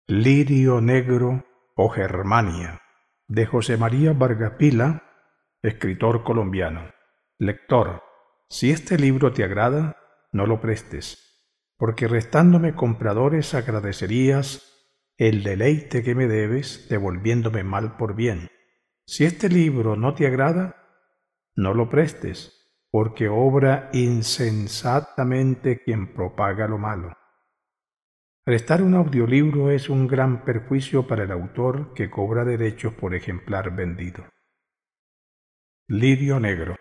Lirio Negro o Germania, de José María Vargas Pila, escritor colombiano. Lector, si este libro te agrada, no lo prestes, porque restándome compradores agradecerías el deleite que me debes devolviéndome mal por bien. Si este libro no te agrada, no lo prestes, porque obra insensatamente quien propaga lo malo. Prestar un audiolibro es un gran perjuicio para el autor que cobra derechos por ejemplar vendido. Lirio Negro.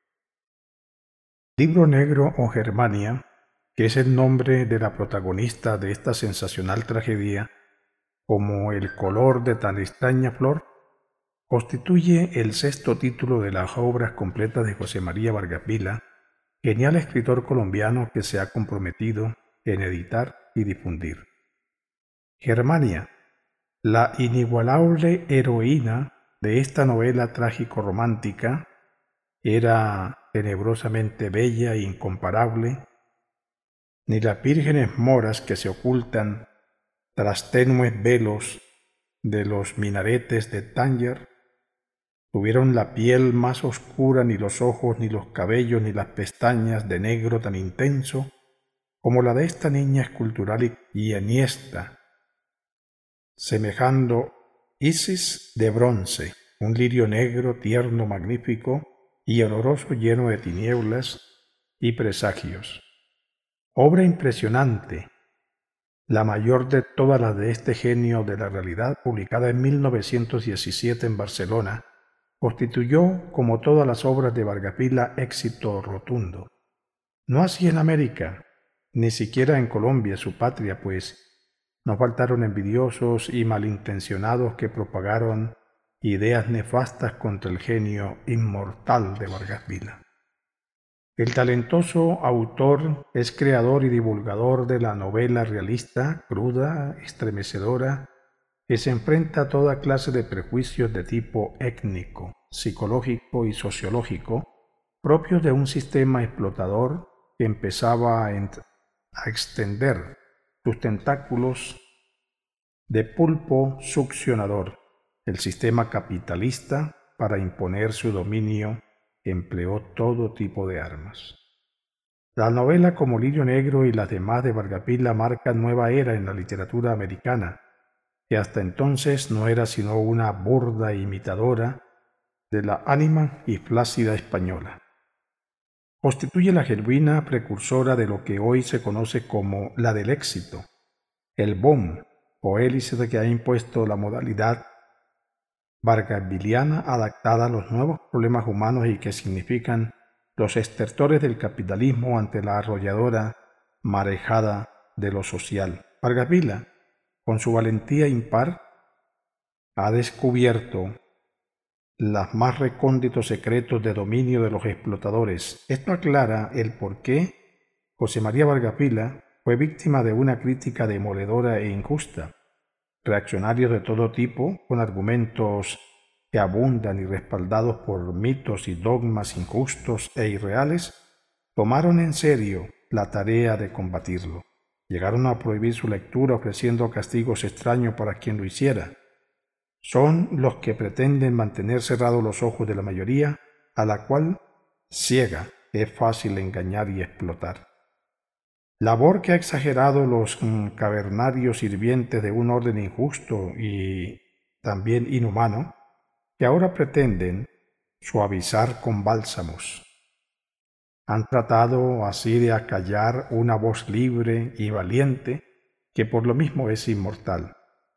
Libro Negro o Germania, que es el nombre de la protagonista de esta sensacional tragedia, como el color de tan extraña flor, constituye el sexto título de las obras completas de José María Vargas Vila, genial escritor colombiano que se ha comprometido en editar y difundir. Germania, la inigualable heroína de esta novela trágico-romántica, era tenebrosamente bella e incomparable, ni las vírgenes moras que se ocultan tras tenues velos de los minaretes de Tánger tuvieron la piel más oscura, ni los ojos, ni los cabellos, ni las pestañas de negro tan intenso como la de esta niña escultural y enhiesta, semejando Isis de bronce, un lirio negro, tierno, magnífico y oloroso, lleno de tinieblas y presagios. Obra impresionante, la mayor de todas las de este genio de la realidad, publicada en 1917 en Barcelona, constituyó, como todas las obras de Vargas Vila, éxito rotundo. No así en América, ni siquiera en Colombia, su patria, pues no faltaron envidiosos y malintencionados que propagaron ideas nefastas contra el genio inmortal de Vargas Vila. El talentoso autor es creador y divulgador de la novela realista, cruda, estremecedora, que se enfrenta a toda clase de prejuicios de tipo étnico, psicológico y sociológico, propios de un sistema explotador que empezaba a extender sus tentáculos de pulpo succionador. El sistema capitalista, para imponer su dominio, empleó todo tipo de armas. La novela como Lirio Negro y las demás de Vargas Vila marcan nueva era en la literatura americana, que hasta entonces no era sino una burda imitadora de la ánima y flácida española. Constituye la genuina precursora de lo que hoy se conoce como la del éxito, el boom o hélice que ha impuesto la modalidad vargasviliana adaptada a los nuevos problemas humanos y que significan los estertores del capitalismo ante la arrolladora marejada de lo social. Vargas Vila, con su valentía impar, ha descubierto los más recónditos secretos de dominio de los explotadores. Esto aclara el por qué José María Vargas Vila fue víctima de una crítica demoledora e injusta. Reaccionarios de todo tipo, con argumentos que abundan y respaldados por mitos y dogmas injustos e irreales, tomaron en serio la tarea de combatirlo. Llegaron a prohibir su lectura ofreciendo castigos extraños para quien lo hiciera. Son los que pretenden mantener cerrados los ojos de la mayoría, a la cual, ciega, es fácil engañar y explotar. Labor que ha exagerado los cavernarios sirvientes de un orden injusto y también inhumano, que ahora pretenden suavizar con bálsamos. Han tratado así de acallar una voz libre y valiente que por lo mismo es inmortal.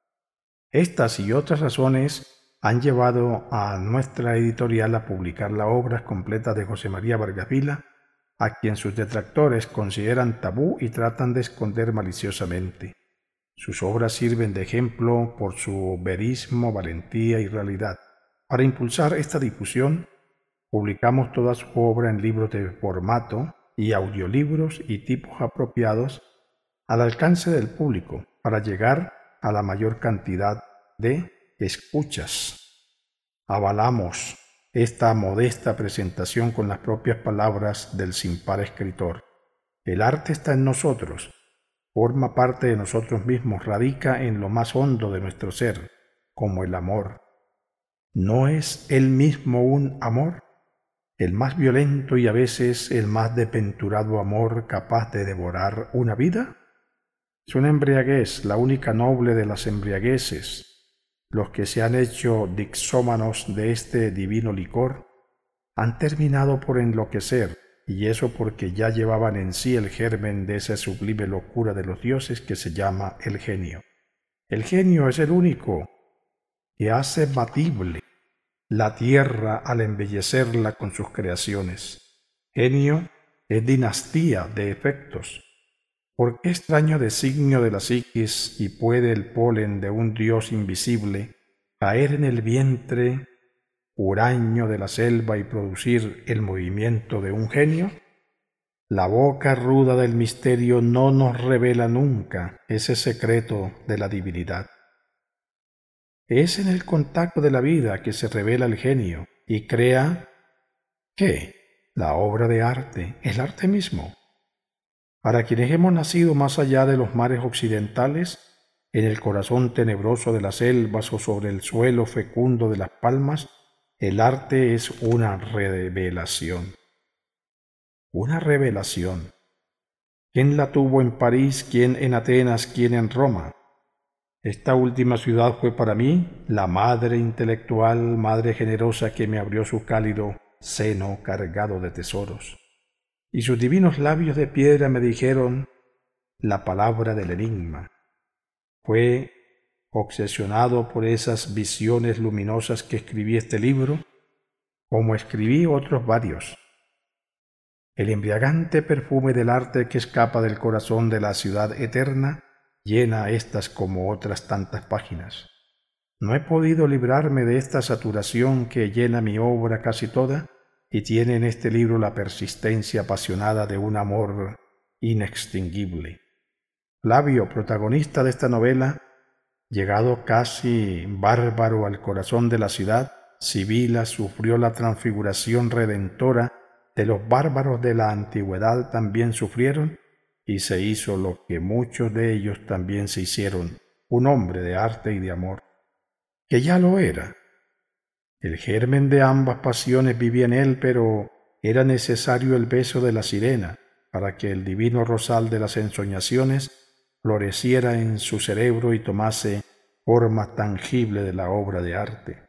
Estas y otras razones han llevado a nuestra editorial a publicar las obras completas de José María Vargas Vila, a quien sus detractores consideran tabú y tratan de esconder maliciosamente. Sus obras sirven de ejemplo por su verismo, valentía y realidad. Para impulsar esta difusión, publicamos toda su obra en libros de formato y audiolibros y tipos apropiados al alcance del público para llegar a la mayor cantidad de escuchas. Avalamos esta modesta presentación con las propias palabras del sin par escritor. El arte está en nosotros, forma parte de nosotros mismos, radica en lo más hondo de nuestro ser, como el amor. ¿No es él mismo un amor? El más violento y a veces el más desventurado amor capaz de devorar una vida. Es una embriaguez, la única noble de las embriagueces. Los que se han hecho dixómanos de este divino licor han terminado por enloquecer, y eso porque ya llevaban en sí el germen de esa sublime locura de los dioses que se llama el genio. El genio es el único que hace batible la tierra al embellecerla con sus creaciones. Genio es dinastía de efectos. ¿Por qué extraño designio de la psiquis y puede el polen de un dios invisible caer en el vientre huraño de la selva y producir el movimiento de un genio? La boca ruda del misterio no nos revela nunca ese secreto de la divinidad. Es en el contacto de la vida que se revela el genio y crea, ¿qué? La obra de arte, el arte mismo. Para quienes hemos nacido más allá de los mares occidentales, en el corazón tenebroso de las selvas o sobre el suelo fecundo de las palmas, el arte es una revelación. Una revelación. ¿Quién la tuvo en París? ¿Quién en Atenas? ¿Quién en Roma? Esta última ciudad fue para mí la madre intelectual, madre generosa que me abrió su cálido seno cargado de tesoros. Y sus divinos labios de piedra me dijeron la palabra del enigma. Fue obsesionado por esas visiones luminosas que escribí este libro, como escribí otros varios. El embriagante perfume del arte que escapa del corazón de la ciudad eterna llena estas como otras tantas páginas. No he podido librarme de esta saturación que llena mi obra casi toda y tiene en este libro la persistencia apasionada de un amor inextinguible. Flavio, protagonista de esta novela, llegado casi bárbaro al corazón de la ciudad, Sibila sufrió la transfiguración redentora de los bárbaros de la antigüedad también sufrieron, y se hizo lo que muchos de ellos también se hicieron, un hombre de arte y de amor, que ya lo era. El germen de ambas pasiones vivía en él, pero era necesario el beso de la sirena para que el divino rosal de las ensoñaciones floreciera en su cerebro y tomase forma tangible de la obra de arte.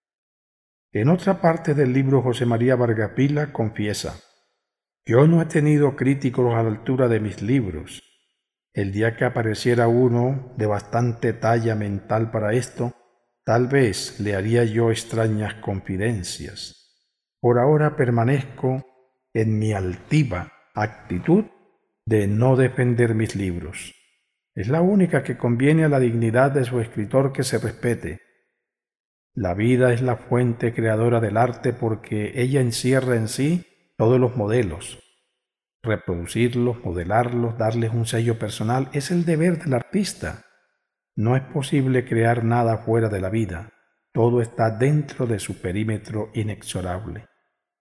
En otra parte del libro José María Vargas Vila confiesa: yo no he tenido críticos a la altura de mis libros. El día que apareciera uno de bastante talla mental para esto, tal vez le haría yo extrañas confidencias. Por ahora permanezco en mi altiva actitud de no defender mis libros. Es la única que conviene a la dignidad de su escritor que se respete. La vida es la fuente creadora del arte porque ella encierra en sí todos los modelos. Reproducirlos, modelarlos, darles un sello personal es el deber del artista. No es posible crear nada fuera de la vida. Todo está dentro de su perímetro inexorable.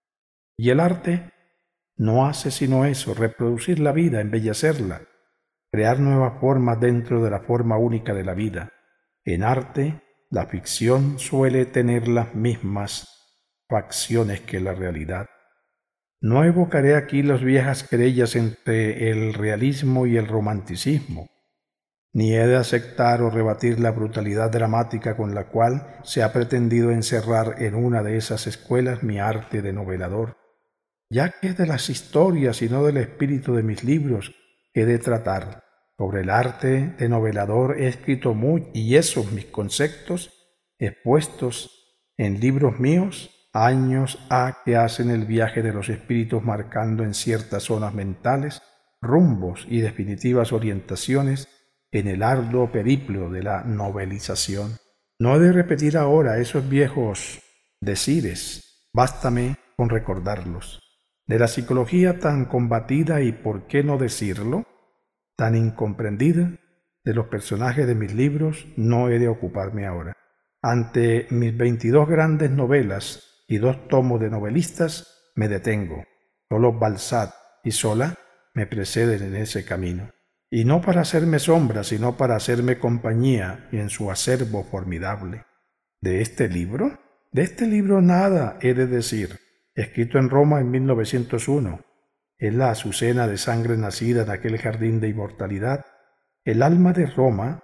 Y el arte no hace sino eso, reproducir la vida, embellecerla, crear nuevas formas dentro de la forma única de la vida. En arte, la ficción suele tener las mismas facciones que la realidad. No evocaré aquí las viejas querellas entre el realismo y el romanticismo, ni he de aceptar o rebatir la brutalidad dramática con la cual se ha pretendido encerrar en una de esas escuelas mi arte de novelador, ya que es de las historias y no del espíritu de mis libros que he de tratar. Sobre el arte de novelador he escrito mucho y esos mis conceptos expuestos en libros míos años ha que hacen el viaje de los espíritus marcando en ciertas zonas mentales rumbos y definitivas orientaciones en el arduo periplo de la novelización. No he de repetir ahora esos viejos decires, bástame con recordarlos. De la psicología tan combatida y, por qué no decirlo, tan incomprendida, de los personajes de mis libros no he de ocuparme ahora. Ante mis 22 grandes novelas y 2 tomos de novelistas me detengo. Solo Balzac y Zola me preceden en ese camino. y no para hacerme sombra, sino para hacerme compañía y en su acervo formidable. ¿De este libro? De este libro nada he de decir. Escrito en Roma en 1901, es la azucena de sangre nacida en aquel jardín de inmortalidad. El alma de Roma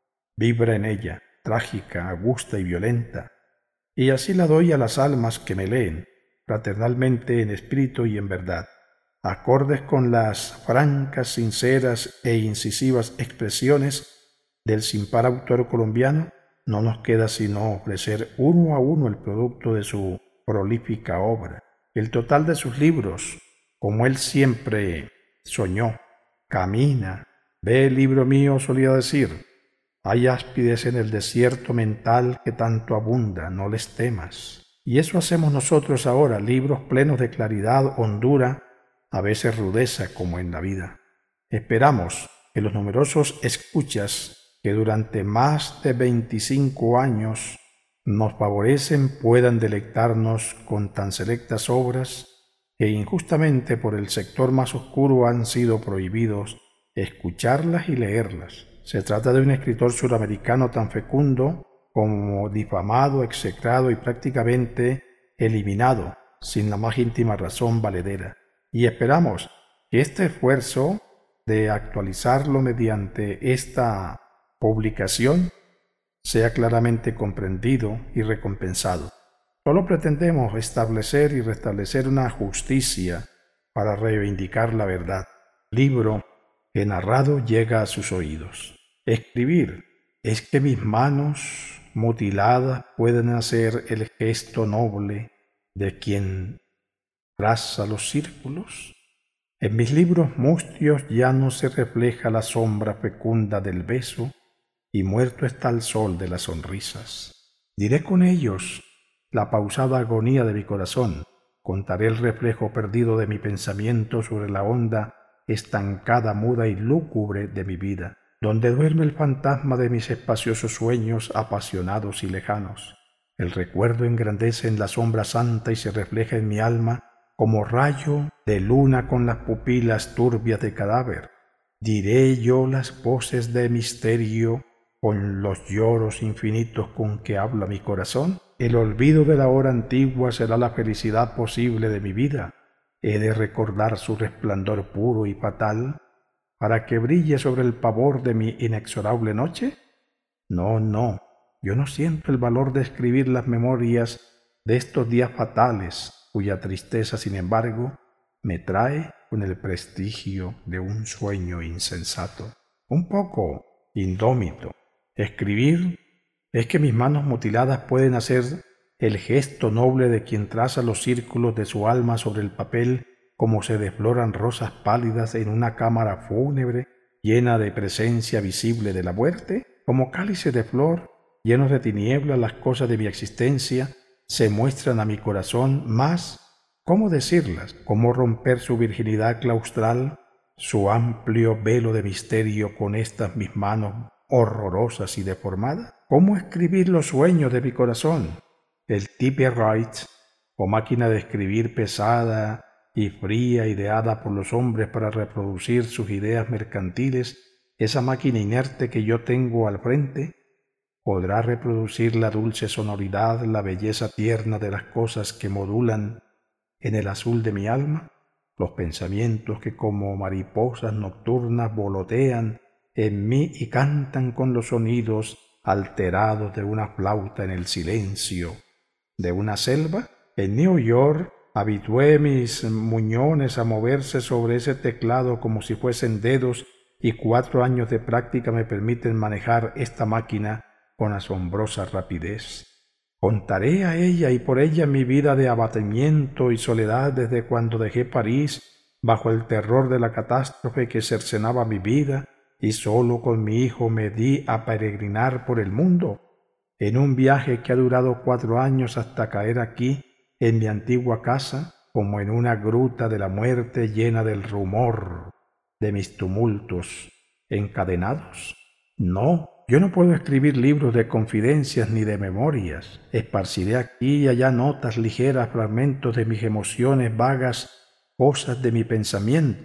vibra en ella, trágica, augusta y violenta, y así la doy a las almas que me leen, fraternalmente en espíritu y en verdad, acordes con las francas, sinceras e incisivas expresiones del sin par autor colombiano. No nos queda sino ofrecer uno a uno el producto de su prolífica obra, el total de sus libros, como él siempre soñó. Camina, ve, libro mío, solía decir, hay áspides en el desierto mental que tanto abunda, no les temas. Y eso hacemos nosotros ahora, libros plenos de claridad, hondura, a veces rudeza como en la vida. Esperamos que los numerosos escuchas que durante más de 25 años nos favorecen puedan deleitarnos con tan selectas obras que injustamente por el sector más oscuro han sido prohibidos escucharlas y leerlas. Se trata de un escritor suramericano tan fecundo como difamado, execrado y prácticamente eliminado, sin la más íntima razón valedera. Y esperamos que este esfuerzo de actualizarlo mediante esta publicación sea claramente comprendido y recompensado. Solo pretendemos establecer y restablecer una justicia para reivindicar la verdad. Libro que narrado llega a sus oídos. Escribir es que mis manos mutiladas pueden hacer el gesto noble de quien traza los círculos. En mis libros mustios ya no se refleja la sombra fecunda del beso y muerto está el sol de las sonrisas. Diré con ellos la pausada agonía de mi corazón, contaré el reflejo perdido de mi pensamiento sobre la onda estancada, muda y lúgubre de mi vida, donde duerme el fantasma de mis espaciosos sueños apasionados y lejanos. El recuerdo engrandece en la sombra santa y se refleja en mi alma como rayo de luna con las pupilas turbias de cadáver. Diré yo las voces de misterio con los lloros infinitos con que habla mi corazón. El olvido de la hora antigua será la felicidad posible de mi vida. He de recordar su resplandor puro y fatal para que brille sobre el pavor de mi inexorable noche. No, no, yo no siento el valor de escribir las memorias de estos días fatales, cuya tristeza, sin embargo, me trae con el prestigio de un sueño insensato, un poco indómito. Escribir es que mis manos mutiladas pueden hacer el gesto noble de quien traza los círculos de su alma sobre el papel como se desfloran rosas pálidas en una cámara fúnebre llena de presencia visible de la muerte. Como cálices de flor llenos de tinieblas, las cosas de mi existencia se muestran a mi corazón, más, ¿cómo decirlas? ¿Cómo romper su virginidad claustral, su amplio velo de misterio con estas mis manos horrorosas y deformadas? ¿Cómo escribir los sueños de mi corazón? El typewriter, o máquina de escribir pesada y fría, ideada por los hombres para reproducir sus ideas mercantiles, esa máquina inerte que yo tengo al frente, ¿podrá reproducir la dulce sonoridad, la belleza tierna de las cosas que modulan en el azul de mi alma? Los pensamientos que como mariposas nocturnas volotean en mí y cantan con los sonidos alterados de una flauta en el silencio de una selva. En New York habitué mis muñones a moverse sobre ese teclado como si fuesen dedos, y 4 años de práctica me permiten manejar esta máquina con asombrosa rapidez. Contaré a ella y por ella mi vida de abatimiento y soledad desde cuando dejé París bajo el terror de la catástrofe que cercenaba mi vida y solo con mi hijo me di a peregrinar por el mundo, en un viaje que ha durado 4 años hasta caer aquí en mi antigua casa, como en una gruta de la muerte llena del rumor de mis tumultos encadenados. No, yo no puedo escribir libros de confidencias ni de memorias. Esparciré aquí y allá notas ligeras, fragmentos de mis emociones vagas, cosas de mi pensamiento.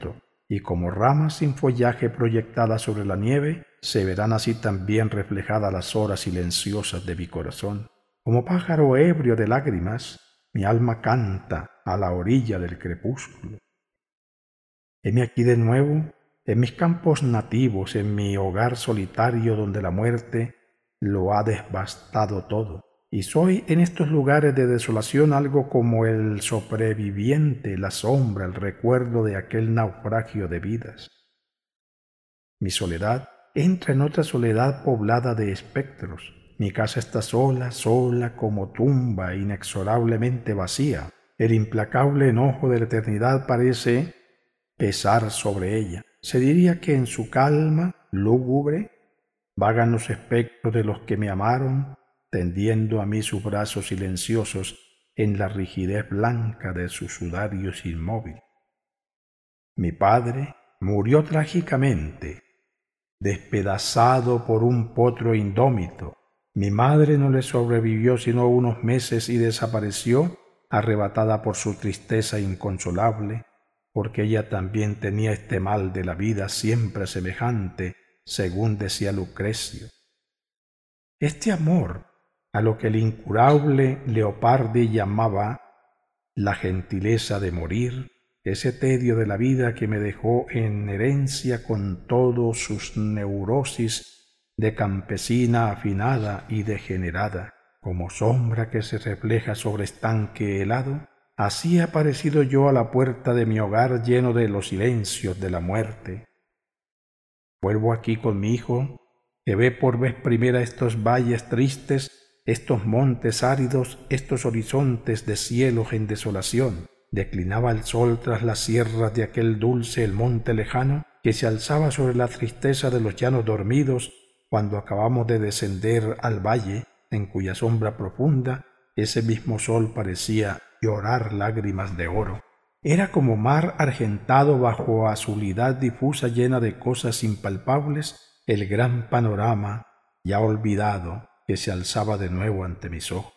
y como ramas sin follaje proyectadas sobre la nieve, se verán así también reflejadas las horas silenciosas de mi corazón. Como pájaro ebrio de lágrimas, mi alma canta a la orilla del crepúsculo. Heme aquí de nuevo, en mis campos nativos, en mi hogar solitario donde la muerte lo ha devastado todo. Y soy en estos lugares de desolación algo como el sobreviviente, la sombra, el recuerdo de aquel naufragio de vidas. Mi soledad entra en otra soledad poblada de espectros. Mi casa está sola, sola como tumba, inexorablemente vacía. El implacable enojo de la eternidad parece pesar sobre ella. Se diría que en su calma lúgubre vagan los espectros de los que me amaron, tendiendo a mí sus brazos silenciosos en la rigidez blanca de sus sudarios inmóviles. Mi padre murió trágicamente, despedazado por un potro indómito. Mi madre no le sobrevivió sino unos meses y desapareció, arrebatada por su tristeza inconsolable, porque ella también tenía este mal de la vida siempre semejante, según decía Lucrecio. Este amor, a lo que el incurable Leopardi llamaba la gentileza de morir, ese tedio de la vida que me dejó en herencia con todos sus neurosis de campesina afinada y degenerada, como sombra que se refleja sobre estanque helado, así he aparecido yo a la puerta de mi hogar lleno de los silencios de la muerte. Vuelvo aquí con mi hijo, que ve por vez primera estos valles tristes, estos montes áridos, estos horizontes de cielos en desolación. Declinaba el sol tras las sierras de aquel dulce el monte lejano que se alzaba sobre la tristeza de los llanos dormidos cuando acabamos de descender al valle en cuya sombra profunda ese mismo sol parecía llorar lágrimas de oro. Era como mar argentado bajo azulidad difusa llena de cosas impalpables, el gran panorama, ya olvidado, que se alzaba de nuevo ante mis ojos.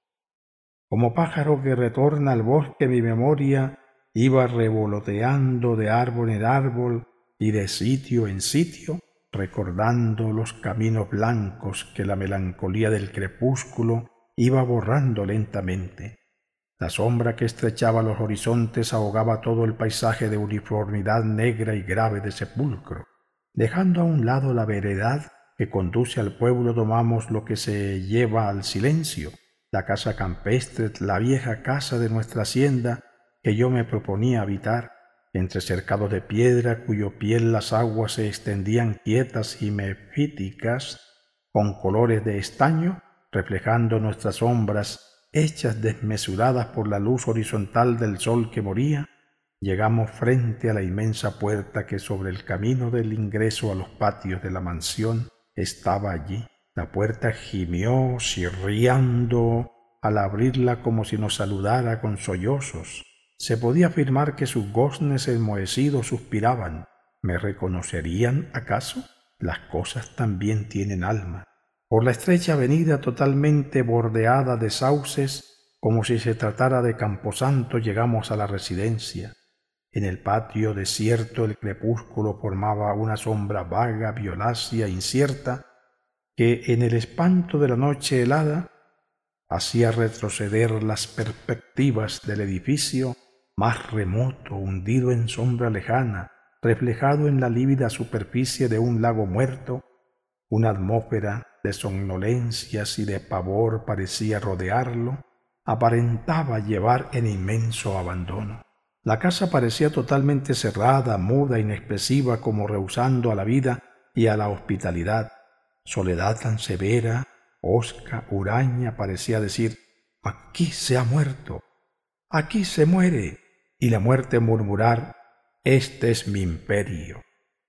Como pájaro que retorna al bosque, mi memoria iba revoloteando de árbol en árbol y de sitio en sitio, recordando los caminos blancos que la melancolía del crepúsculo iba borrando lentamente. La sombra que estrechaba los horizontes ahogaba todo el paisaje de uniformidad negra y grave de sepulcro. Dejando a un lado la veredad que conduce al pueblo, tomamos lo que se lleva al silencio, la casa campestre, la vieja casa de nuestra hacienda que yo me proponía habitar, entre cercados de piedra cuyo piel las aguas se extendían quietas y mefíticas, con colores de estaño, reflejando nuestras sombras hechas desmesuradas por la luz horizontal del sol que moría. Llegamos frente a la inmensa puerta que sobre el camino del ingreso a los patios de la mansión estaba allí. La puerta gimió, chirriando, al abrirla como si nos saludara con sollozos. Se podía afirmar que sus goznes enmohecidos suspiraban. ¿Me reconocerían acaso? Las cosas también tienen alma. Por la estrecha avenida totalmente bordeada de sauces, como si se tratara de camposanto, llegamos a la residencia. En el patio desierto el crepúsculo formaba una sombra vaga, violácea, incierta, que en el espanto de la noche helada hacía retroceder las perspectivas del edificio más remoto, hundido en sombra lejana, reflejado en la lívida superficie de un lago muerto. Una atmósfera de somnolencias y de pavor parecía rodearlo, aparentaba llevar en inmenso abandono. La casa parecía totalmente cerrada, muda, inexpresiva, como rehusando a la vida y a la hospitalidad. Soledad tan severa, hosca, huraña, parecía decir: aquí se ha muerto, aquí se muere, y la muerte murmurar: este es mi imperio.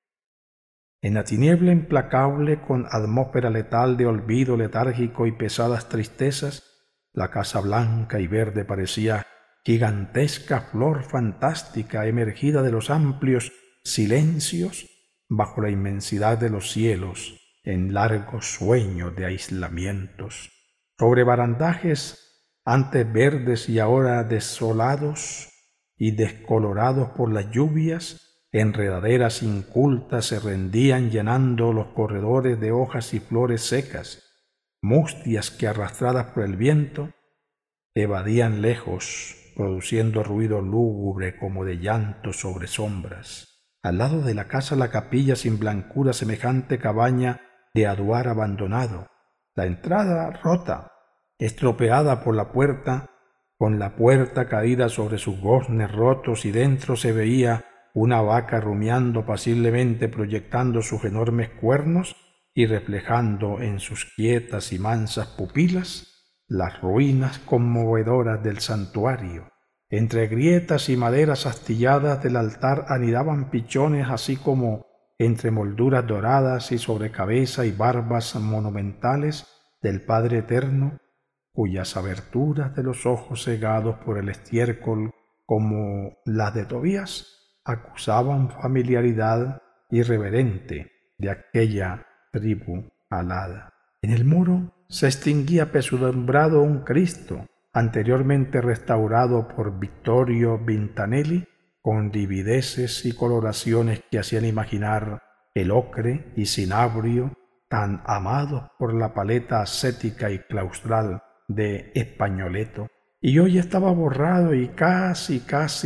En la tiniebla implacable, con atmósfera letal de olvido letárgico y pesadas tristezas, la casa blanca y verde parecía gigantesca flor fantástica emergida de los amplios silencios bajo la inmensidad de los cielos, en largo sueño de aislamientos. Sobre barandajes antes verdes y ahora desolados y descolorados por las lluvias, enredaderas incultas se rendían llenando los corredores de hojas y flores secas, mustias que arrastradas por el viento evadían lejos, produciendo ruido lúgubre como de llanto sobre sombras. Al lado de la casa la capilla sin blancura semejante cabaña de aduar abandonado, la entrada rota, estropeada por la puerta, con la puerta caída sobre sus goznes rotos y dentro se veía una vaca rumiando apaciblemente proyectando sus enormes cuernos y reflejando en sus quietas y mansas pupilas las ruinas conmovedoras del santuario. Entre grietas y maderas astilladas del altar anidaban pichones así como entre molduras doradas y sobre cabeza y barbas monumentales del Padre Eterno, cuyas aberturas de los ojos cegados por el estiércol como las de Tobías acusaban familiaridad irreverente de aquella tribu alada. En el muro se extinguía apesadumbrado un Cristo, anteriormente restaurado por Vittorio Vintanelli, con livideces y coloraciones que hacían imaginar el ocre y cinabrio tan amados por la paleta ascética y claustral de Espagnoleto, y hoy estaba borrado y casi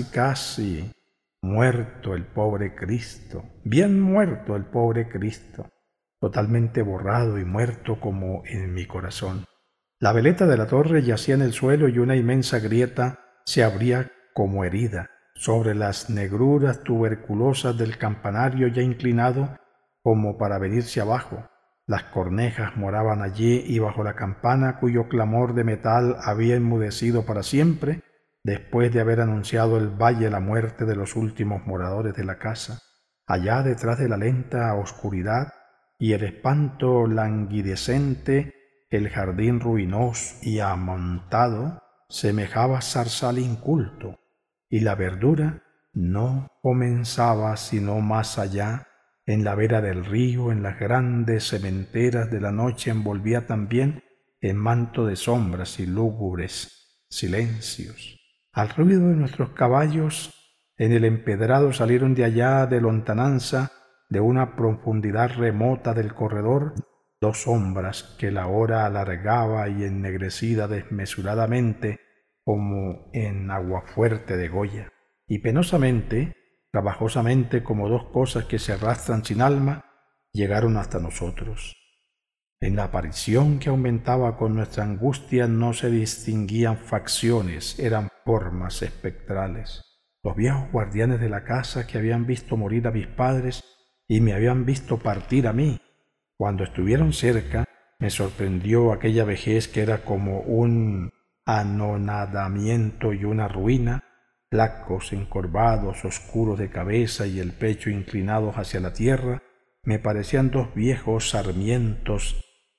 muerto el pobre Cristo, bien muerto el pobre Cristo, totalmente borrado y muerto como en mi corazón. La veleta de la torre yacía en el suelo y una inmensa grieta se abría como herida sobre las negruras tuberculosas del campanario ya inclinado como para venirse abajo. Las cornejas moraban allí y bajo la campana cuyo clamor de metal había enmudecido para siempre, después de haber anunciado el valle la muerte de los últimos moradores de la casa. Allá detrás de la lenta oscuridad y el espanto languidecente, el jardín ruinoso y amontado semejaba zarzal inculto, y la verdura no comenzaba sino más allá, en la vera del río, en las grandes sementeras de la noche envolvía también en manto de sombras y lúgubres silencios. Al ruido de nuestros caballos en el empedrado salieron de allá de lontananza, de una profundidad remota del corredor, dos sombras que la hora alargaba y ennegrecida desmesuradamente como en aguafuerte de Goya, y penosamente, trabajosamente como dos cosas que se arrastran sin alma, llegaron hasta nosotros. En la aparición que aumentaba con nuestra angustia no se distinguían facciones, eran formas espectrales. Los viejos guardianes de la casa que habían visto morir a mis padres y me habían visto partir a mí. Cuando estuvieron cerca, me sorprendió aquella vejez que era como un anonadamiento y una ruina, flacos, encorvados, oscuros de cabeza y el pecho inclinados hacia la tierra, me parecían dos viejos sarmientos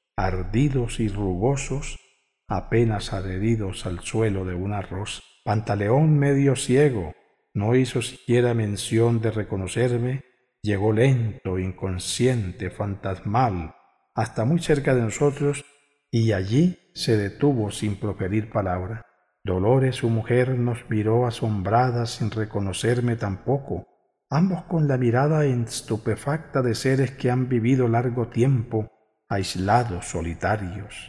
ardidos y rugosos, apenas adheridos al suelo de una rosa. Pantaleón, medio ciego, no hizo siquiera mención de reconocerme, llegó lento, inconsciente, fantasmal, hasta muy cerca de nosotros, y allí se detuvo sin proferir palabra. Dolores, su mujer, nos miró asombrada sin reconocerme tampoco, ambos con la mirada estupefacta de seres que han vivido largo tiempo aislados, solitarios.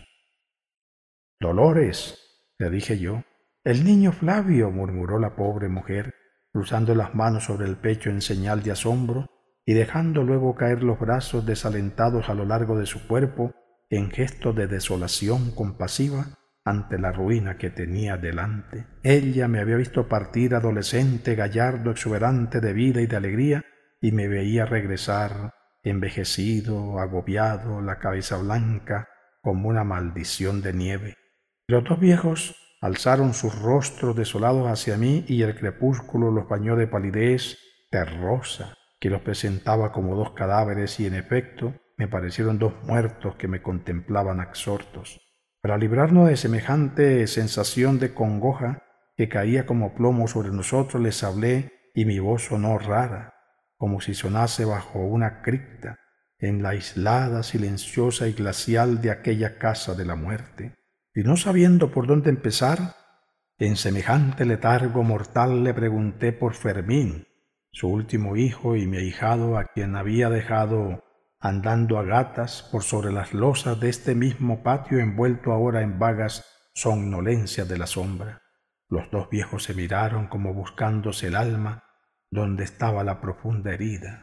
«Dolores», le dije yo. «El niño Flavio», murmuró la pobre mujer, cruzando las manos sobre el pecho en señal de asombro y dejando luego caer los brazos desalentados a lo largo de su cuerpo en gesto de desolación compasiva ante la ruina que tenía delante. Ella me había visto partir adolescente, gallardo, exuberante de vida y de alegría, y me veía regresar envejecido, agobiado, la cabeza blanca como una maldición de nieve. Los dos viejos alzaron sus rostros desolados hacia mí y el crepúsculo los bañó de palidez terrosa que los presentaba como dos cadáveres y en efecto me parecieron dos muertos que me contemplaban absortos. Para librarnos de semejante sensación de congoja que caía como plomo sobre nosotros, les hablé y mi voz sonó rara, como si sonase bajo una cripta, en la aislada, silenciosa y glacial de aquella casa de la muerte. Y no sabiendo por dónde empezar, en semejante letargo mortal le pregunté por Fermín, su último hijo y mi ahijado, a quien había dejado andando a gatas por sobre las losas de este mismo patio, envuelto ahora en vagas somnolencias de la sombra. Los dos viejos se miraron como buscándose el alma donde estaba la profunda herida.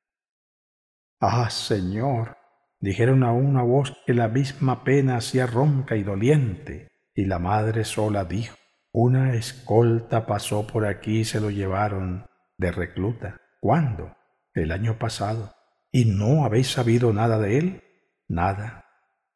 «Ah, Señor», dijeron a una voz que la misma pena hacía ronca y doliente, y la madre sola dijo: «Una escolta pasó por aquí y se lo llevaron de recluta». «¿Cuándo?» «El año pasado». «¿Y no habéis sabido nada de él?» «Nada».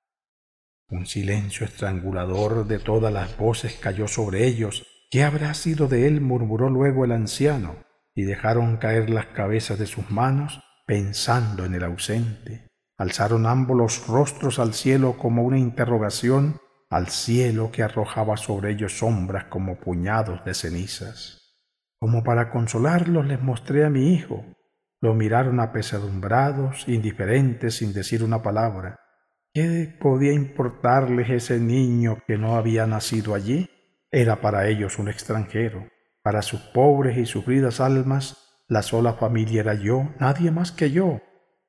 Un silencio estrangulador de todas las voces cayó sobre ellos. «¿Qué habrá sido de él?», murmuró luego el anciano, y dejaron caer las cabezas de sus manos pensando en el ausente. Alzaron ambos los rostros al cielo como una interrogación, al cielo que arrojaba sobre ellos sombras como puñados de cenizas. Como para consolarlos les mostré a mi hijo. Lo miraron apesadumbrados, indiferentes, sin decir una palabra. ¿Qué podía importarles ese niño que no había nacido allí? Era para ellos un extranjero. Para sus pobres y sufridas almas, la sola familia era yo, nadie más que yo.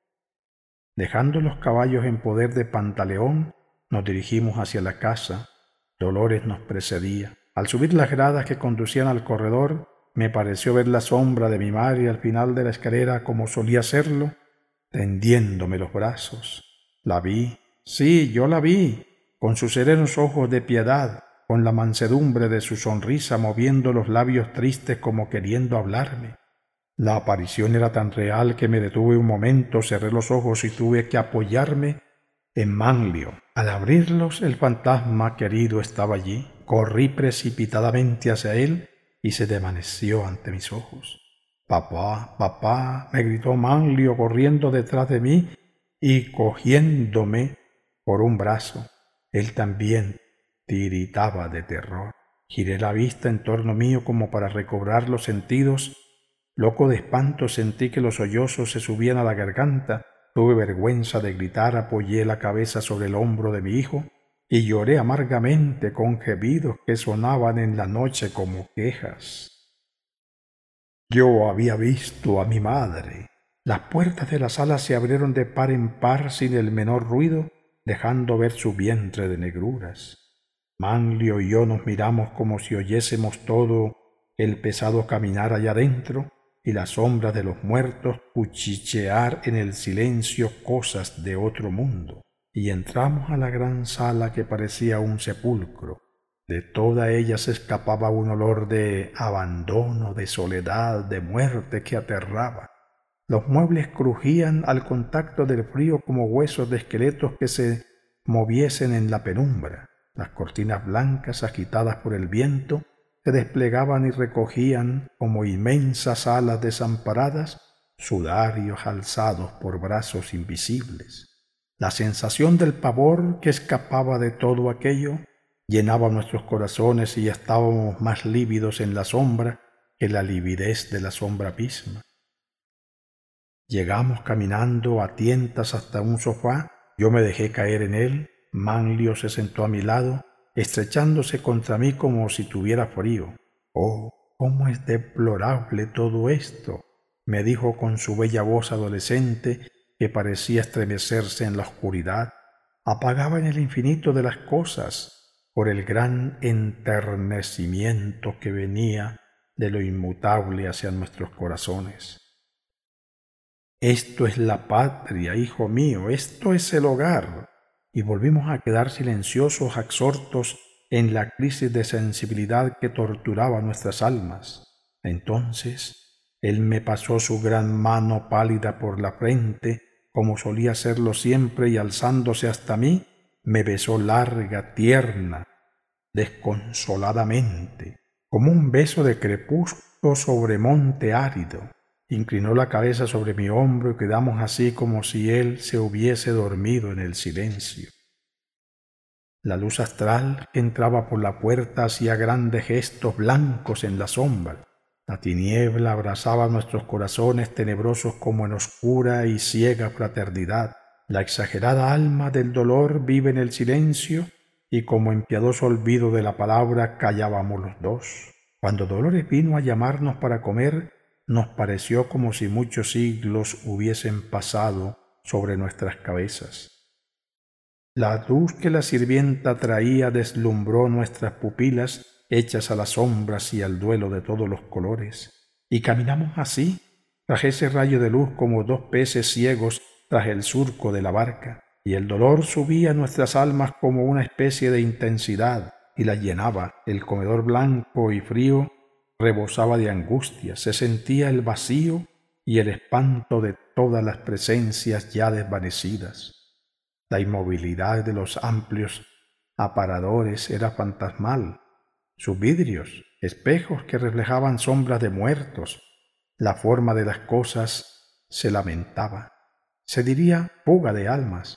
Dejando los caballos en poder de Pantaleón, nos dirigimos hacia la casa. Dolores nos precedía. Al subir las gradas que conducían al corredor, me pareció ver la sombra de mi madre al final de la escalera, como solía hacerlo, tendiéndome los brazos. La vi, sí, yo la vi, con sus serenos ojos de piedad, con la mansedumbre de su sonrisa, moviendo los labios tristes como queriendo hablarme. La aparición era tan real que me detuve un momento, cerré los ojos y tuve que apoyarme en Manlio. Al abrirlos, el fantasma querido estaba allí. Corrí precipitadamente hacia él y se desvaneció ante mis ojos. «Papá, papá», me gritó Manlio corriendo detrás de mí y cogiéndome por un brazo. Él también tiritaba de terror. Giré la vista en torno mío como para recobrar los sentidos. Loco de espanto, sentí que los sollozos se subían a la garganta. Tuve vergüenza de gritar, apoyé la cabeza sobre el hombro de mi hijo y lloré amargamente con gemidos que sonaban en la noche como quejas. Yo había visto a mi madre. Las puertas de la sala se abrieron de par en par sin el menor ruido, dejando ver su vientre de negruras. Manlio y yo nos miramos como si oyésemos todo el pesado caminar allá adentro y las sombras de los muertos cuchichear en el silencio cosas de otro mundo. Y entramos a la gran sala que parecía un sepulcro. De toda ella se escapaba un olor de abandono, de soledad, de muerte que aterraba. Los muebles crujían al contacto del frío como huesos de esqueletos que se moviesen en la penumbra. Las cortinas blancas, agitadas por el viento, se desplegaban y recogían, como inmensas alas desamparadas, sudarios alzados por brazos invisibles. La sensación del pavor que escapaba de todo aquello llenaba nuestros corazones y estábamos más lívidos en la sombra que la lividez de la sombra misma. Llegamos caminando a tientas hasta un sofá. Yo me dejé caer en él. Manlio se sentó a mi lado, estrechándose contra mí como si tuviera frío. «Oh, cómo es deplorable todo esto», me dijo con su bella voz adolescente que parecía estremecerse en la oscuridad. Apagaba en el infinito de las cosas por el gran enternecimiento que venía de lo inmutable hacia nuestros corazones. «Esto es la patria, hijo mío, esto es el hogar». Y volvimos a quedar silenciosos, absortos en la crisis de sensibilidad que torturaba nuestras almas. Entonces él me pasó su gran mano pálida por la frente, como solía hacerlo siempre, y alzándose hasta mí, me besó larga, tierna, desconsoladamente, como un beso de crepúsculo sobre monte árido. Inclinó la cabeza sobre mi hombro y quedamos así como si él se hubiese dormido en el silencio. La luz astral que entraba por la puerta hacía grandes gestos blancos en la sombra. La tiniebla abrazaba nuestros corazones tenebrosos como en oscura y ciega fraternidad. La exagerada alma del dolor vive en el silencio y como en piadoso olvido de la palabra callábamos los dos. Cuando Dolores vino a llamarnos para comer, nos pareció como si muchos siglos hubiesen pasado sobre nuestras cabezas. La luz que la sirvienta traía deslumbró nuestras pupilas hechas a las sombras y al duelo de todos los colores, y caminamos así, tras ese rayo de luz como dos peces ciegos tras el surco de la barca, y el dolor subía a nuestras almas como una especie de intensidad y la llenaba. El comedor blanco y frío rebosaba de angustia, se sentía el vacío y el espanto de todas las presencias ya desvanecidas. La inmovilidad de los amplios aparadores era fantasmal, sus vidrios, espejos que reflejaban sombras de muertos, la forma de las cosas se lamentaba, se diría fuga de almas.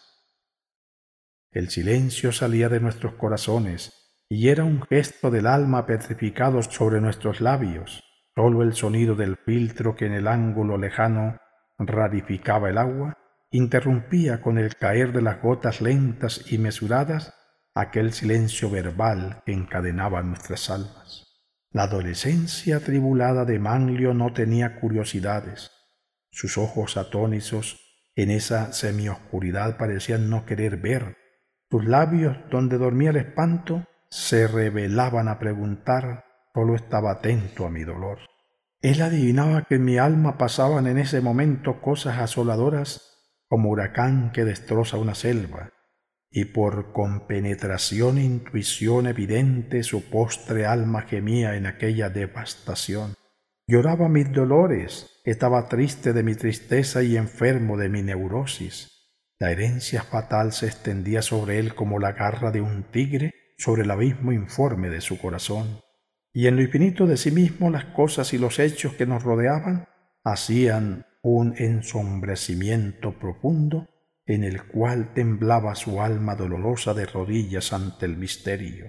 El silencio salía de nuestros corazones y era un gesto del alma petrificado sobre nuestros labios. Solo el sonido del filtro que en el ángulo lejano rarificaba el agua interrumpía con el caer de las gotas lentas y mesuradas aquel silencio verbal que encadenaba nuestras almas. La adolescencia atribulada de Manlio no tenía curiosidades. Sus ojos atónitos en esa semioscuridad parecían no querer ver. Sus labios, donde dormía el espanto, se revelaban a preguntar. Solo estaba atento a mi dolor. Él adivinaba que en mi alma pasaban en ese momento cosas asoladoras como huracán que destroza una selva, y por compenetración e intuición evidente su postre alma gemía en aquella devastación. Lloraba mis dolores, estaba triste de mi tristeza y enfermo de mi neurosis. La herencia fatal se extendía sobre él como la garra de un tigre sobre el abismo informe de su corazón. Y en lo infinito de sí mismo las cosas y los hechos que nos rodeaban hacían un ensombrecimiento profundo en el cual temblaba su alma dolorosa de rodillas ante el misterio.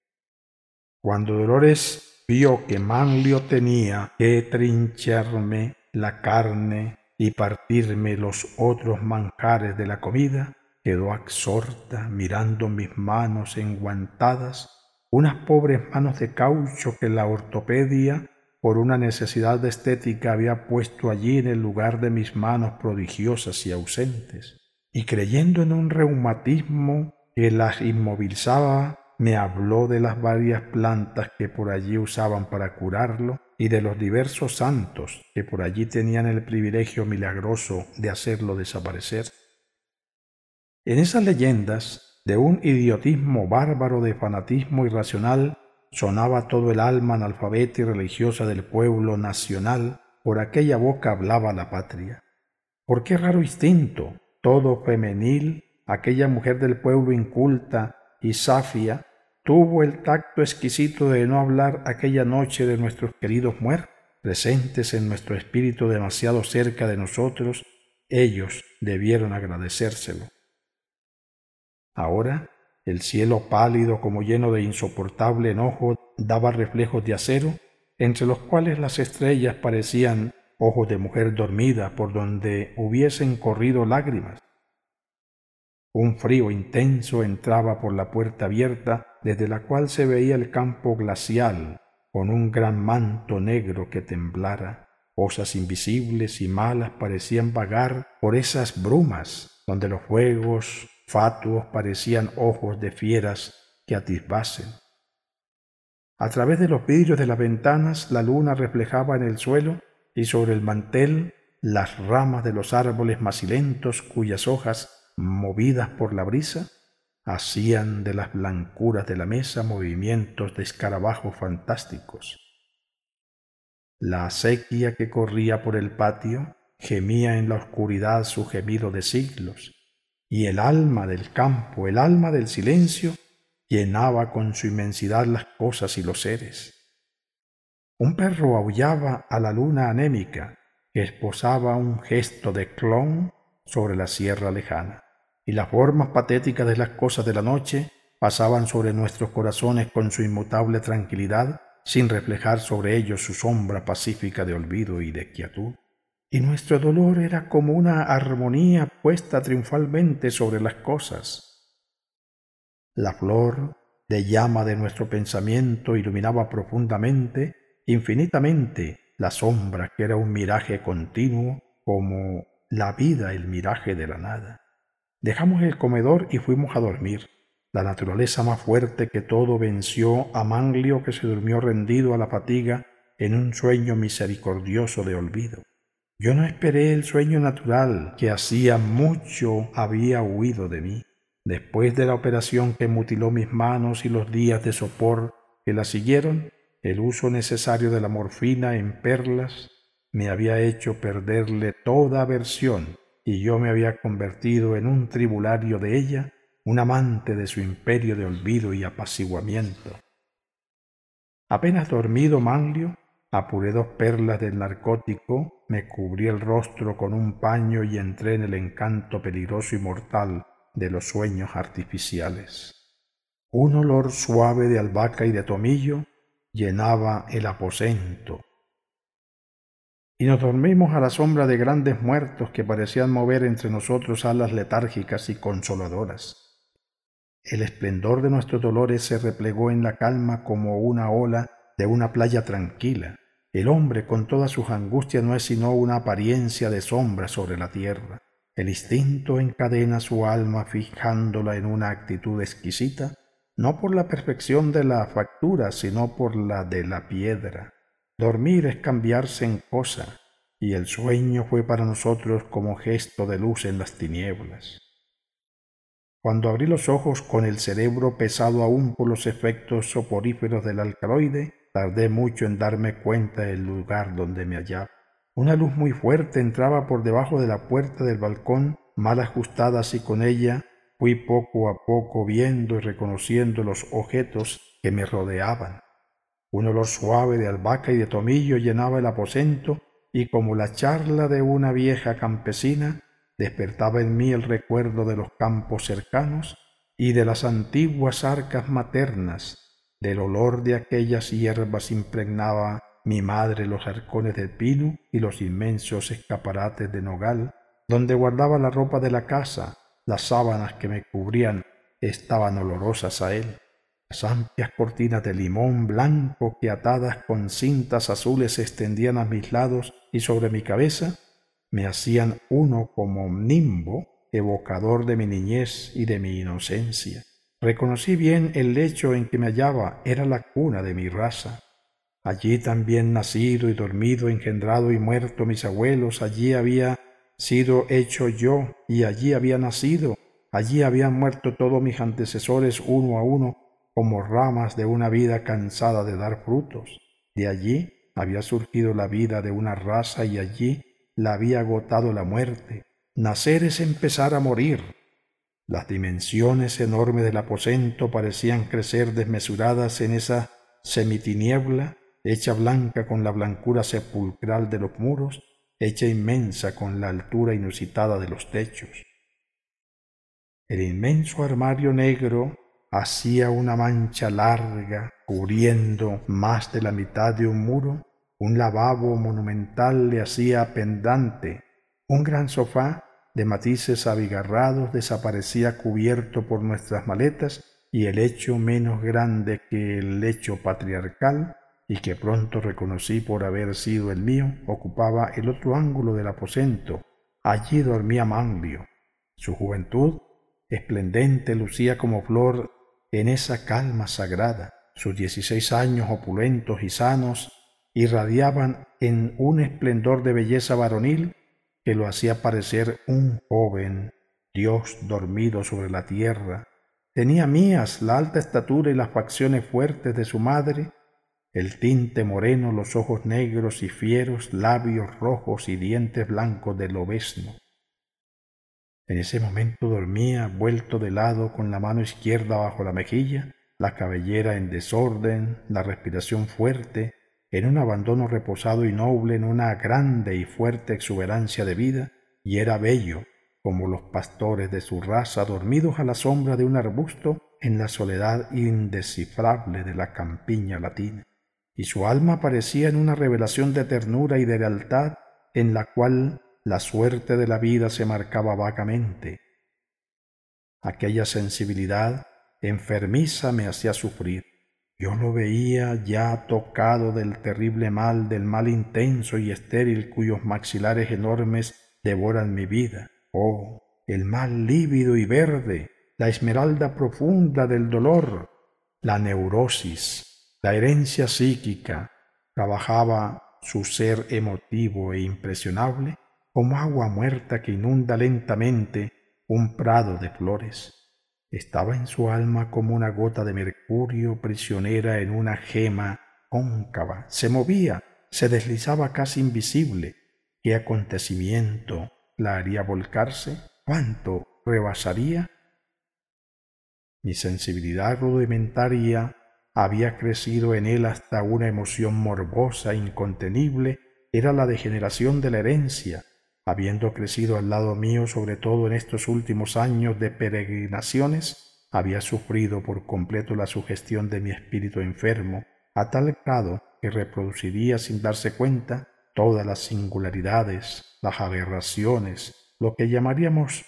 Cuando Dolores vio que Manlio tenía que trincharme la carne y partirme los otros manjares de la comida, quedó absorta mirando mis manos enguantadas, unas pobres manos de caucho que la ortopedia, por una necesidad de estética, había puesto allí en el lugar de mis manos prodigiosas y ausentes. Y creyendo en un reumatismo que las inmovilizaba, me habló de las varias plantas que por allí usaban para curarlo y de los diversos santos que por allí tenían el privilegio milagroso de hacerlo desaparecer. En esas leyendas, de un idiotismo bárbaro de fanatismo irracional, sonaba todo el alma analfabeta y religiosa del pueblo nacional. Por aquella boca hablaba la patria. ¿Por qué raro instinto, todo femenil, aquella mujer del pueblo inculta y safia, tuvo el tacto exquisito de no hablar aquella noche de nuestros queridos muertos, presentes en nuestro espíritu demasiado cerca de nosotros? Ellos debieron agradecérselo. Ahora, el cielo pálido como lleno de insoportable enojo daba reflejos de acero, entre los cuales las estrellas parecían ojos de mujer dormida por donde hubiesen corrido lágrimas. Un frío intenso entraba por la puerta abierta, desde la cual se veía el campo glacial, con un gran manto negro que temblara. Cosas invisibles y malas parecían vagar por esas brumas, donde los fuegos fatuos parecían ojos de fieras que atisbasen. A través de los vidrios de las ventanas la luna reflejaba en el suelo y sobre el mantel las ramas de los árboles macilentos cuyas hojas, movidas por la brisa, hacían de las blancuras de la mesa movimientos de escarabajos fantásticos. La acequia que corría por el patio gemía en la oscuridad su gemido de siglos, y el alma del campo, el alma del silencio, llenaba con su inmensidad las cosas y los seres. Un perro aullaba a la luna anémica, que esposaba un gesto de clown sobre la sierra lejana, y las formas patéticas de las cosas de la noche pasaban sobre nuestros corazones con su inmutable tranquilidad, sin reflejar sobre ellos su sombra pacífica de olvido y de quietud. Y nuestro dolor era como una armonía puesta triunfalmente sobre las cosas. La flor de llama de nuestro pensamiento iluminaba profundamente, infinitamente, la sombra que era un miraje continuo, como la vida el miraje de la nada. Dejamos el comedor y fuimos a dormir. La naturaleza más fuerte que todo venció a Manlio, que se durmió rendido a la fatiga en un sueño misericordioso de olvido. Yo no esperé el sueño natural que hacía mucho había huido de mí. Después de la operación que mutiló mis manos y los días de sopor que la siguieron, el uso necesario de la morfina en perlas me había hecho perderle toda aversión y yo me había convertido en un tribulario de ella, un amante de su imperio de olvido y apaciguamiento. Apenas dormido Manlio, apuré 2 perlas del narcótico, me cubrí el rostro con un paño y entré en el encanto peligroso y mortal de los sueños artificiales. Un olor suave de albahaca y de tomillo llenaba el aposento, y nos dormimos a la sombra de grandes muertos que parecían mover entre nosotros alas letárgicas y consoladoras. El esplendor de nuestros dolores se replegó en la calma como una ola de una playa tranquila. El hombre con todas sus angustias no es sino una apariencia de sombra sobre la tierra. El instinto encadena su alma fijándola en una actitud exquisita, no por la perfección de la factura, sino por la de la piedra. Dormir es cambiarse en cosa, y el sueño fue para nosotros como gesto de luz en las tinieblas. Cuando abrí los ojos con el cerebro pesado aún por los efectos soporíferos del alcaloide, tardé mucho en darme cuenta del lugar donde me hallaba. Una luz muy fuerte entraba por debajo de la puerta del balcón, mal ajustada, y con ella fui poco a poco viendo y reconociendo los objetos que me rodeaban. Un olor suave de albahaca y de tomillo llenaba el aposento, y como la charla de una vieja campesina, despertaba en mí el recuerdo de los campos cercanos y de las antiguas arcas maternas. Del olor de aquellas hierbas impregnaba mi madre los arcones del pino y los inmensos escaparates de nogal, donde guardaba la ropa de la casa. Las sábanas que me cubrían estaban olorosas a él. Las amplias cortinas de limón blanco que atadas con cintas azules se extendían a mis lados y sobre mi cabeza me hacían uno como nimbo evocador de mi niñez y de mi inocencia. Reconocí bien el lecho en que me hallaba, era la cuna de mi raza. Allí también nacido y dormido, engendrado y muerto mis abuelos, allí había sido hecho yo y allí había nacido, allí habían muerto todos mis antecesores uno a uno, como ramas de una vida cansada de dar frutos. De allí había surgido la vida de una raza y allí la había agotado la muerte. Nacer es empezar a morir. Las dimensiones enormes del aposento parecían crecer desmesuradas en esa semitiniebla, hecha blanca con la blancura sepulcral de los muros, hecha inmensa con la altura inusitada de los techos. El inmenso armario negro hacía una mancha larga, cubriendo más de la mitad de un muro. Un lavabo monumental le hacía pendante. Un gran sofá de matices abigarrados desaparecía cubierto por nuestras maletas, y el lecho menos grande que el lecho patriarcal, y que pronto reconocí por haber sido el mío, ocupaba el otro ángulo del aposento. Allí dormía Manlio. Su juventud esplendente lucía como flor en esa calma sagrada. Sus 16 años opulentos y sanos irradiaban en un esplendor de belleza varonil que lo hacía parecer un joven Dios dormido sobre la tierra. Tenía mías la alta estatura y las facciones fuertes de su madre, el tinte moreno, los ojos negros y fieros, labios rojos y dientes blancos de lobezno. En ese momento dormía, vuelto de lado, con la mano izquierda bajo la mejilla, la cabellera en desorden, la respiración fuerte, en un abandono reposado y noble, en una grande y fuerte exuberancia de vida, y era bello, como los pastores de su raza dormidos a la sombra de un arbusto en la soledad indescifrable de la campiña latina. Y su alma parecía en una revelación de ternura y de lealtad en la cual la suerte de la vida se marcaba vagamente. Aquella sensibilidad enfermiza me hacía sufrir. Yo lo veía ya tocado del mal intenso y estéril cuyos maxilares enormes devoran mi vida. Oh, el mal lívido y verde, la esmeralda profunda del dolor, la neurosis, la herencia psíquica, trabajaba su ser emotivo e impresionable como agua muerta que inunda lentamente un prado de flores. Estaba en su alma como una gota de mercurio prisionera en una gema cóncava. Se movía, se deslizaba casi invisible. ¿Qué acontecimiento la haría volcarse? ¿Cuánto rebasaría? Mi sensibilidad rudimentaria había crecido en él hasta una emoción morbosa, incontenible. Era la degeneración de la herencia, habiendo crecido al lado mío, sobre todo en estos últimos años de peregrinaciones, había sufrido por completo la sugestión de mi espíritu enfermo, a tal grado que reproduciría sin darse cuenta todas las singularidades, las aberraciones, lo que llamaríamos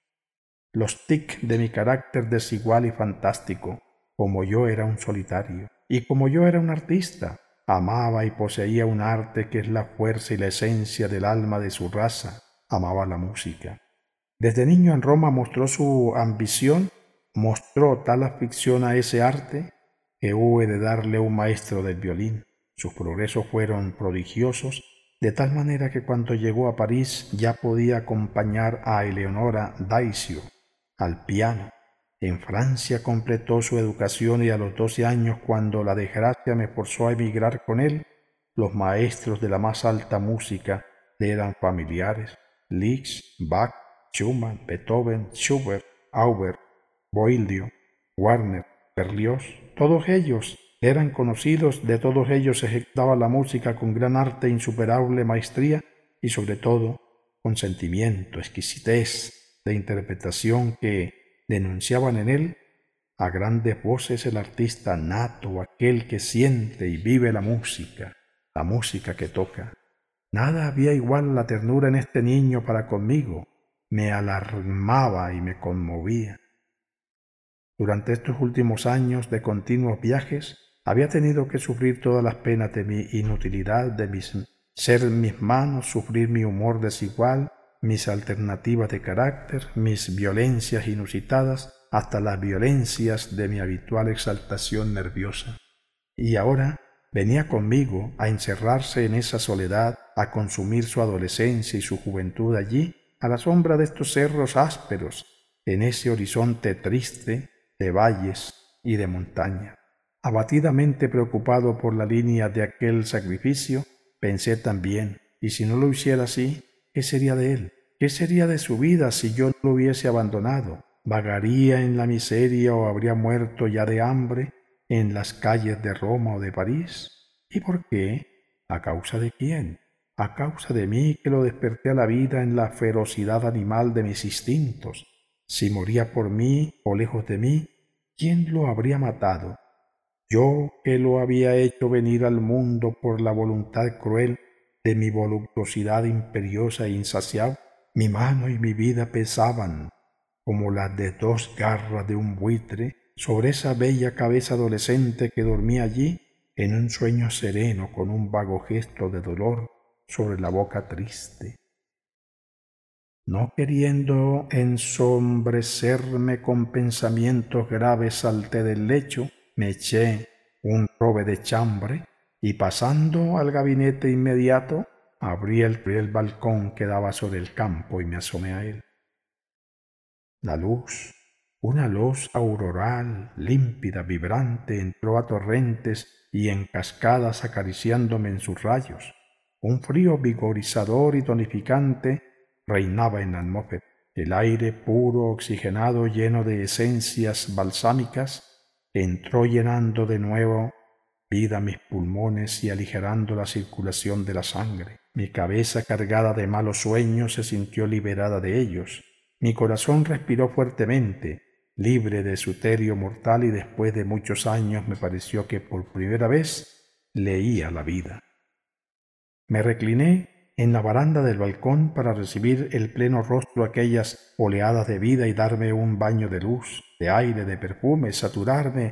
los tics de mi carácter desigual y fantástico. Como yo era un solitario, y como yo era un artista, amaba y poseía un arte que es la fuerza y la esencia del alma de su raza, amaba la música. Desde niño en Roma mostró su ambición, mostró tal afición a ese arte que hube de darle un maestro del violín. Sus progresos fueron prodigiosos, de tal manera que cuando llegó a París ya podía acompañar a Eleonora Daisio al piano. En Francia completó su educación y a los 12 años, cuando la desgracia me forzó a emigrar con él, los maestros de la más alta música le eran familiares: Liszt, Bach, Schumann, Beethoven, Schubert, Auber, Boieldieu, Wagner, Berlioz. Todos ellos eran conocidos, de todos ellos ejecutaba la música con gran arte, insuperable maestría y sobre todo con sentimiento, exquisitez de interpretación que denunciaban en él a grandes voces el artista nato, aquel que siente y vive la música que toca. Nada había igual la ternura en este niño para conmigo, me alarmaba y me conmovía. Durante estos últimos años de continuos viajes, había tenido que sufrir todas las penas de mi inutilidad, de ser mis manos, sufrir mi humor desigual, mis alternativas de carácter, mis violencias inusitadas, hasta las violencias de mi habitual exaltación nerviosa. Y ahora venía conmigo a encerrarse en esa soledad, a consumir su adolescencia y su juventud allí, a la sombra de estos cerros ásperos, en ese horizonte triste de valles y de montaña. Abatidamente preocupado por la línea de aquel sacrificio, pensé también, ¿y si no lo hiciera así, qué sería de él? ¿Qué sería de su vida si yo no lo hubiese abandonado? ¿Vagaría en la miseria o habría muerto ya de hambre en las calles de Roma o de París? ¿Y por qué? ¿A causa de quién? A causa de mí, que lo desperté a la vida en la ferocidad animal de mis instintos. Si moría por mí o lejos de mí, ¿quién lo habría matado? Yo, que lo había hecho venir al mundo por la voluntad cruel de mi voluptuosidad imperiosa e insaciable. Mi mano y mi vida pesaban como las de dos garras de un buitre sobre esa bella cabeza adolescente que dormía allí en un sueño sereno, con un vago gesto de dolor sobre la boca triste. No queriendo ensombrecerme con pensamientos graves, salté del lecho, me eché un robe de chambre y, pasando al gabinete inmediato, abrí el balcón que daba sobre el campo y me asomé a él. La luz, una luz auroral, límpida, vibrante, entró a torrentes y en cascadas acariciándome en sus rayos. Un frío vigorizador y tonificante reinaba en la atmósfera. El aire puro, oxigenado, lleno de esencias balsámicas, entró llenando de nuevo vida mis pulmones y aligerando la circulación de la sangre. Mi cabeza, cargada de malos sueños, se sintió liberada de ellos. Mi corazón respiró fuertemente, libre de su tedio mortal, y después de muchos años me pareció que por primera vez leía la vida. Me recliné en la baranda del balcón para recibir el pleno rostro aquellas oleadas de vida y darme un baño de luz, de aire, de perfume, saturarme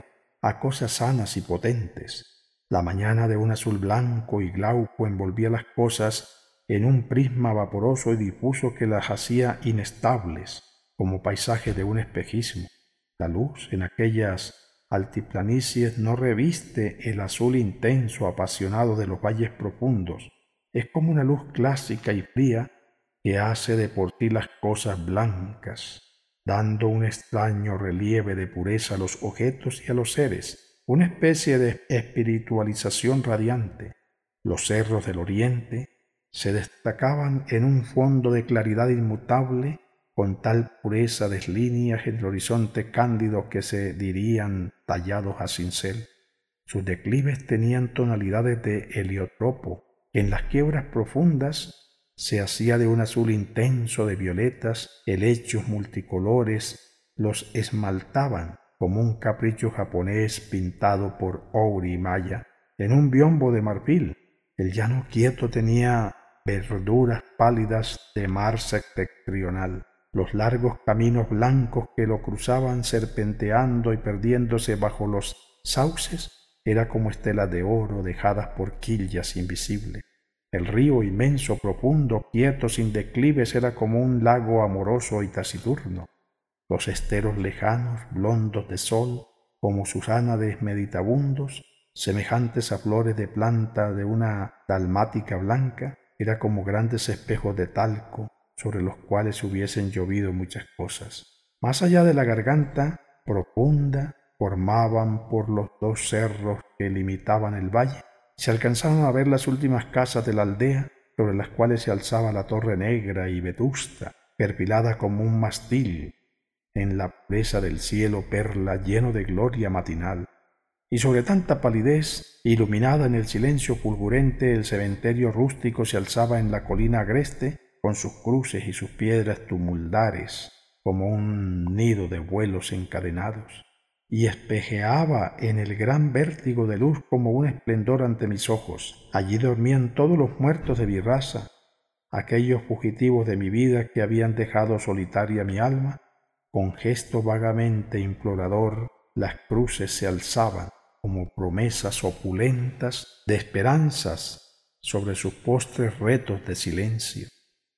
a cosas sanas y potentes. La mañana de un azul blanco y glauco envolvía las cosas en un prisma vaporoso y difuso que las hacía inestables, como paisaje de un espejismo. La luz en aquellas altiplanicies no reviste el azul intenso, apasionado de los valles profundos. Es como una luz clásica y fría que hace de por sí las cosas blancas, dando un extraño relieve de pureza a los objetos y a los seres, una especie de espiritualización radiante. Los cerros del oriente se destacaban en un fondo de claridad inmutable, con tal pureza de líneas en el horizonte cándido que se dirían tallados a cincel. Sus declives tenían tonalidades de heliotropo, que en las quiebras profundas se hacía de un azul intenso de violetas, helechos multicolores los esmaltaban como un capricho japonés pintado por Ouri y Maya. En un biombo de marfil, el llano quieto tenía verduras pálidas de mar septentrional. Los largos caminos blancos que lo cruzaban serpenteando y perdiéndose bajo los sauces era como estelas de oro dejadas por quillas invisibles. El río inmenso, profundo, quieto, sin declives, era como un lago amoroso y taciturno. Los esteros lejanos, blondos de sol, como susánades meditabundos, semejantes a flores de planta de una dalmática blanca, era como grandes espejos de talco sobre los cuales hubiesen llovido muchas cosas. Más allá de la garganta profunda, formaban por los dos cerros que limitaban el valle, se alcanzaban a ver las últimas casas de la aldea, sobre las cuales se alzaba la torre negra y vetusta, perfilada como un mástil, en la pureza del cielo perla lleno de gloria matinal. Y sobre tanta palidez, iluminada en el silencio fulgurente, el cementerio rústico se alzaba en la colina agreste, con sus cruces y sus piedras tumulares, como un nido de vuelos encadenados, y espejeaba en el gran vértigo de luz como un esplendor ante mis ojos. Allí dormían todos los muertos de mi raza, aquellos fugitivos de mi vida que habían dejado solitaria mi alma. Con gesto vagamente implorador, las cruces se alzaban como promesas opulentas de esperanzas sobre sus postres retos de silencio.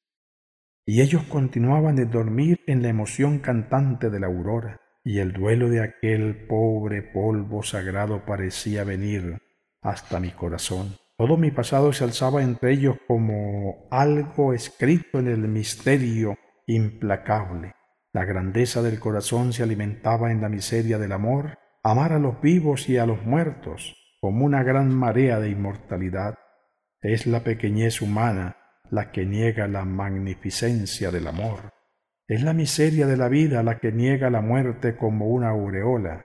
Y ellos continuaban de dormir en la emoción cantante de la aurora, y el duelo de aquel pobre polvo sagrado parecía venir hasta mi corazón. Todo mi pasado se alzaba entre ellos como algo escrito en el misterio implacable. La grandeza del corazón se alimentaba en la miseria del amor, amar a los vivos y a los muertos, como una gran marea de inmortalidad. Es la pequeñez humana la que niega la magnificencia del amor. Es la miseria de la vida la que niega la muerte como una aureola.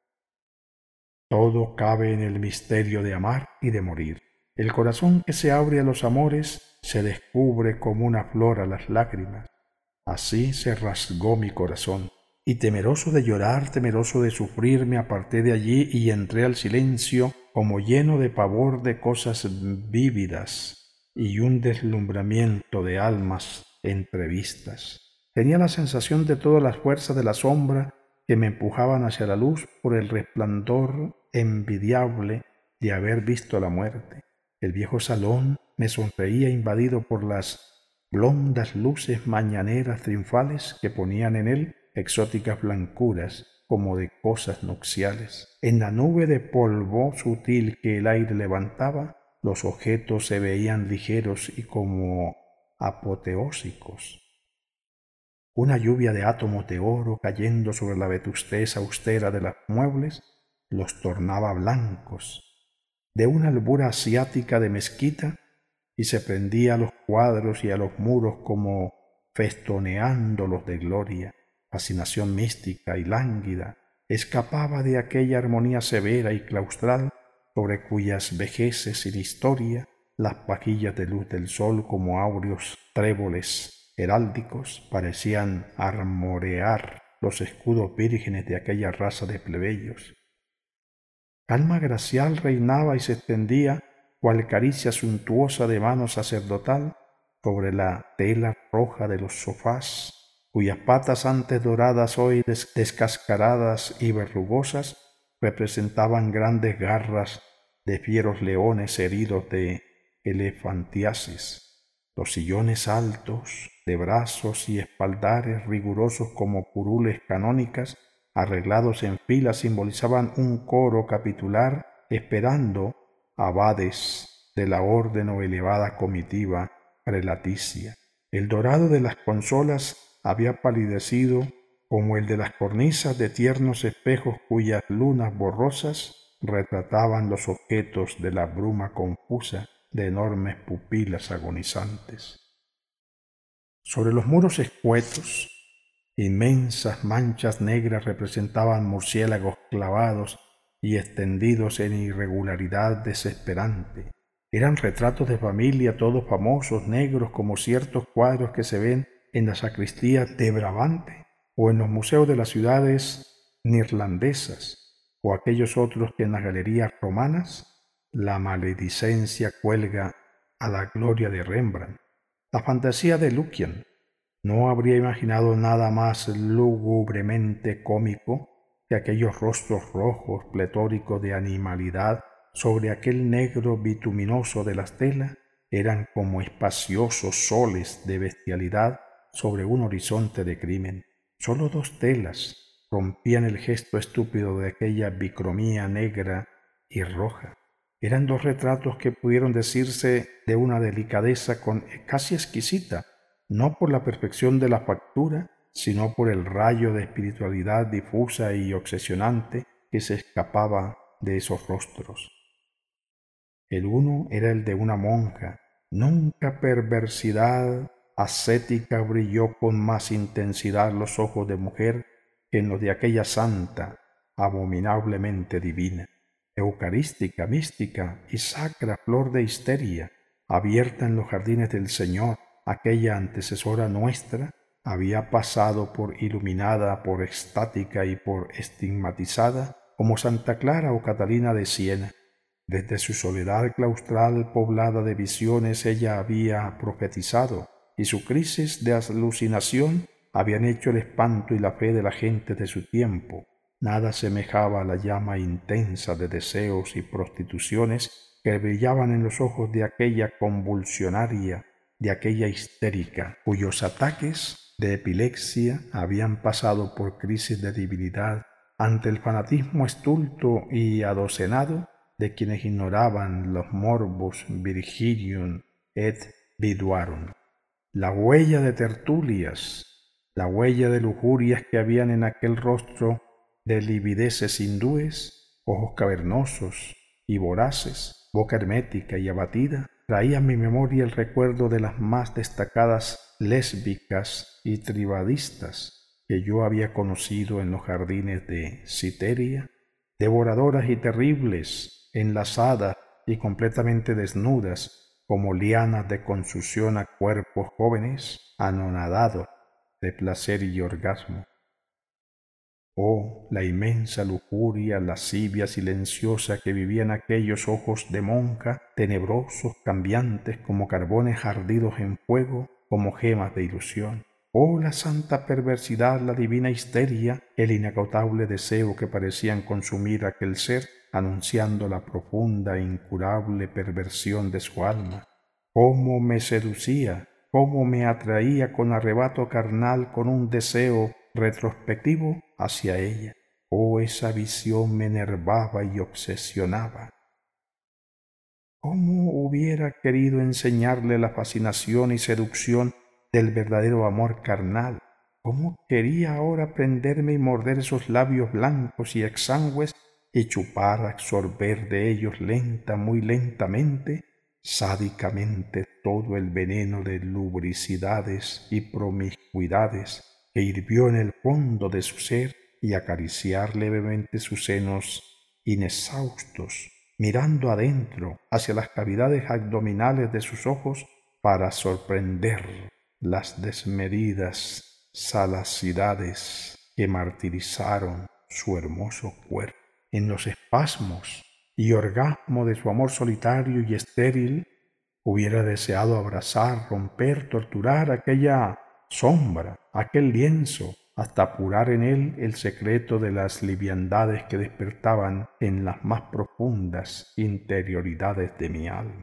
Todo cabe en el misterio de amar y de morir. El corazón que se abre a los amores se descubre como una flor a las lágrimas. Así se rasgó mi corazón, y temeroso de llorar, temeroso de sufrir, me aparté de allí y entré al silencio como lleno de pavor de cosas vívidas y un deslumbramiento de almas entrevistas. Tenía la sensación de todas las fuerzas de la sombra que me empujaban hacia la luz por el resplandor envidiable de haber visto la muerte. El viejo salón me sonreía invadido por las blondas luces mañaneras triunfales que ponían en él exóticas blancuras como de cosas nupciales. En la nube de polvo sutil que el aire levantaba, los objetos se veían ligeros y como apoteósicos. Una lluvia de átomos de oro cayendo sobre la vetustez austera de los muebles los tornaba blancos, de una albura asiática de mezquita, y se prendía a los cuadros y a los muros como festoneándolos de gloria. Fascinación mística y lánguida escapaba de aquella armonía severa y claustral sobre cuyas vejeces sin historia las pajillas de luz del sol como áureos tréboles heráldicos parecían armorear los escudos vírgenes de aquella raza de plebeyos. Calma gracial reinaba y se extendía cual caricia suntuosa de mano sacerdotal sobre la tela roja de los sofás, cuyas patas antes doradas hoy descascaradas y verrugosas representaban grandes garras de fieros leones heridos de elefantiasis. Los sillones altos, de brazos y espaldares rigurosos como curules canónicas, arreglados en fila, simbolizaban un coro capitular esperando abades de la orden o elevada comitiva prelaticia. El dorado de las consolas había palidecido como el de las cornisas de tiernos espejos cuyas lunas borrosas retrataban los objetos de la bruma confusa de enormes pupilas agonizantes. Sobre los muros escuetos, inmensas manchas negras representaban murciélagos clavados y extendidos en irregularidad desesperante. Eran retratos de familia, todos famosos, negros, como ciertos cuadros que se ven en las sacristías de Brabante o en los museos de las ciudades neerlandesas, o aquellos otros que en las galerías romanas la maledicencia cuelga a la gloria de Rembrandt. La fantasía de Lukian no habría imaginado nada más lúgubremente cómico que aquellos rostros rojos pletóricos de animalidad sobre aquel negro bituminoso de las telas eran como espaciosos soles de bestialidad sobre un horizonte de crimen. Solo dos telas rompían el gesto estúpido de aquella bicromía negra y roja. Eran dos retratos que pudieron decirse de una delicadeza casi exquisita, no por la perfección de la factura, sino por el rayo de espiritualidad difusa y obsesionante que se escapaba de esos rostros. El uno era el de una monja. Nunca perversidad ascética brilló con más intensidad los ojos de mujer que en los de aquella santa, abominablemente divina, eucarística, mística y sacra flor de histeria, abierta en los jardines del Señor. Aquella antecesora nuestra había pasado por iluminada, por extática y por estigmatizada como Santa Clara o Catalina de Siena. Desde su soledad claustral poblada de visiones ella había profetizado, y su crisis de alucinación habían hecho el espanto y la fe de la gente de su tiempo. Nada semejaba a la llama intensa de deseos y prostituciones que brillaban en los ojos de aquella convulsionaria, de aquella histérica, cuyos ataques de epilepsia habían pasado por crisis de debilidad ante el fanatismo estulto y adocenado de quienes ignoraban los morbus virginium et viduarum. La huella de tertulias, la huella de lujurias que habían en aquel rostro de livideces hindúes, ojos cavernosos y voraces, boca hermética y abatida, traía a mi memoria el recuerdo de las más destacadas lésbicas y tribadistas que yo había conocido en los jardines de Citeria, devoradoras y terribles, enlazadas y completamente desnudas como lianas de consución a cuerpos jóvenes anonadados de placer y orgasmo. Oh, la inmensa lujuria, lascivia silenciosa que vivían aquellos ojos de monja, tenebrosos, cambiantes como carbones ardidos en fuego, como gemas de ilusión. Oh, la santa perversidad, la divina histeria, el inagotable deseo que parecían consumir a aquel ser, anunciando la profunda e incurable perversión de su alma. Cómo me seducía, cómo me atraía con arrebato carnal, con un deseo retrospectivo hacia ella. Oh, esa visión me enervaba y obsesionaba. ¿Cómo hubiera querido enseñarle la fascinación y seducción del verdadero amor carnal? ¿Cómo quería ahora prenderme y morder esos labios blancos y exangües y chupar, absorber de ellos lenta, muy lentamente, sádicamente todo el veneno de lubricidades y promiscuidades que hirvió en el fondo de su ser y acariciar levemente sus senos inexhaustos, mirando adentro hacia las cavidades abdominales de sus ojos para sorprender las desmedidas salacidades que martirizaron su hermoso cuerpo. En los espasmos y orgasmo de su amor solitario y estéril, hubiera deseado abrazar, romper, torturar aquella sombra, aquel lienzo, hasta apurar en él el secreto de las liviandades que despertaban en las más profundas interioridades de mi alma.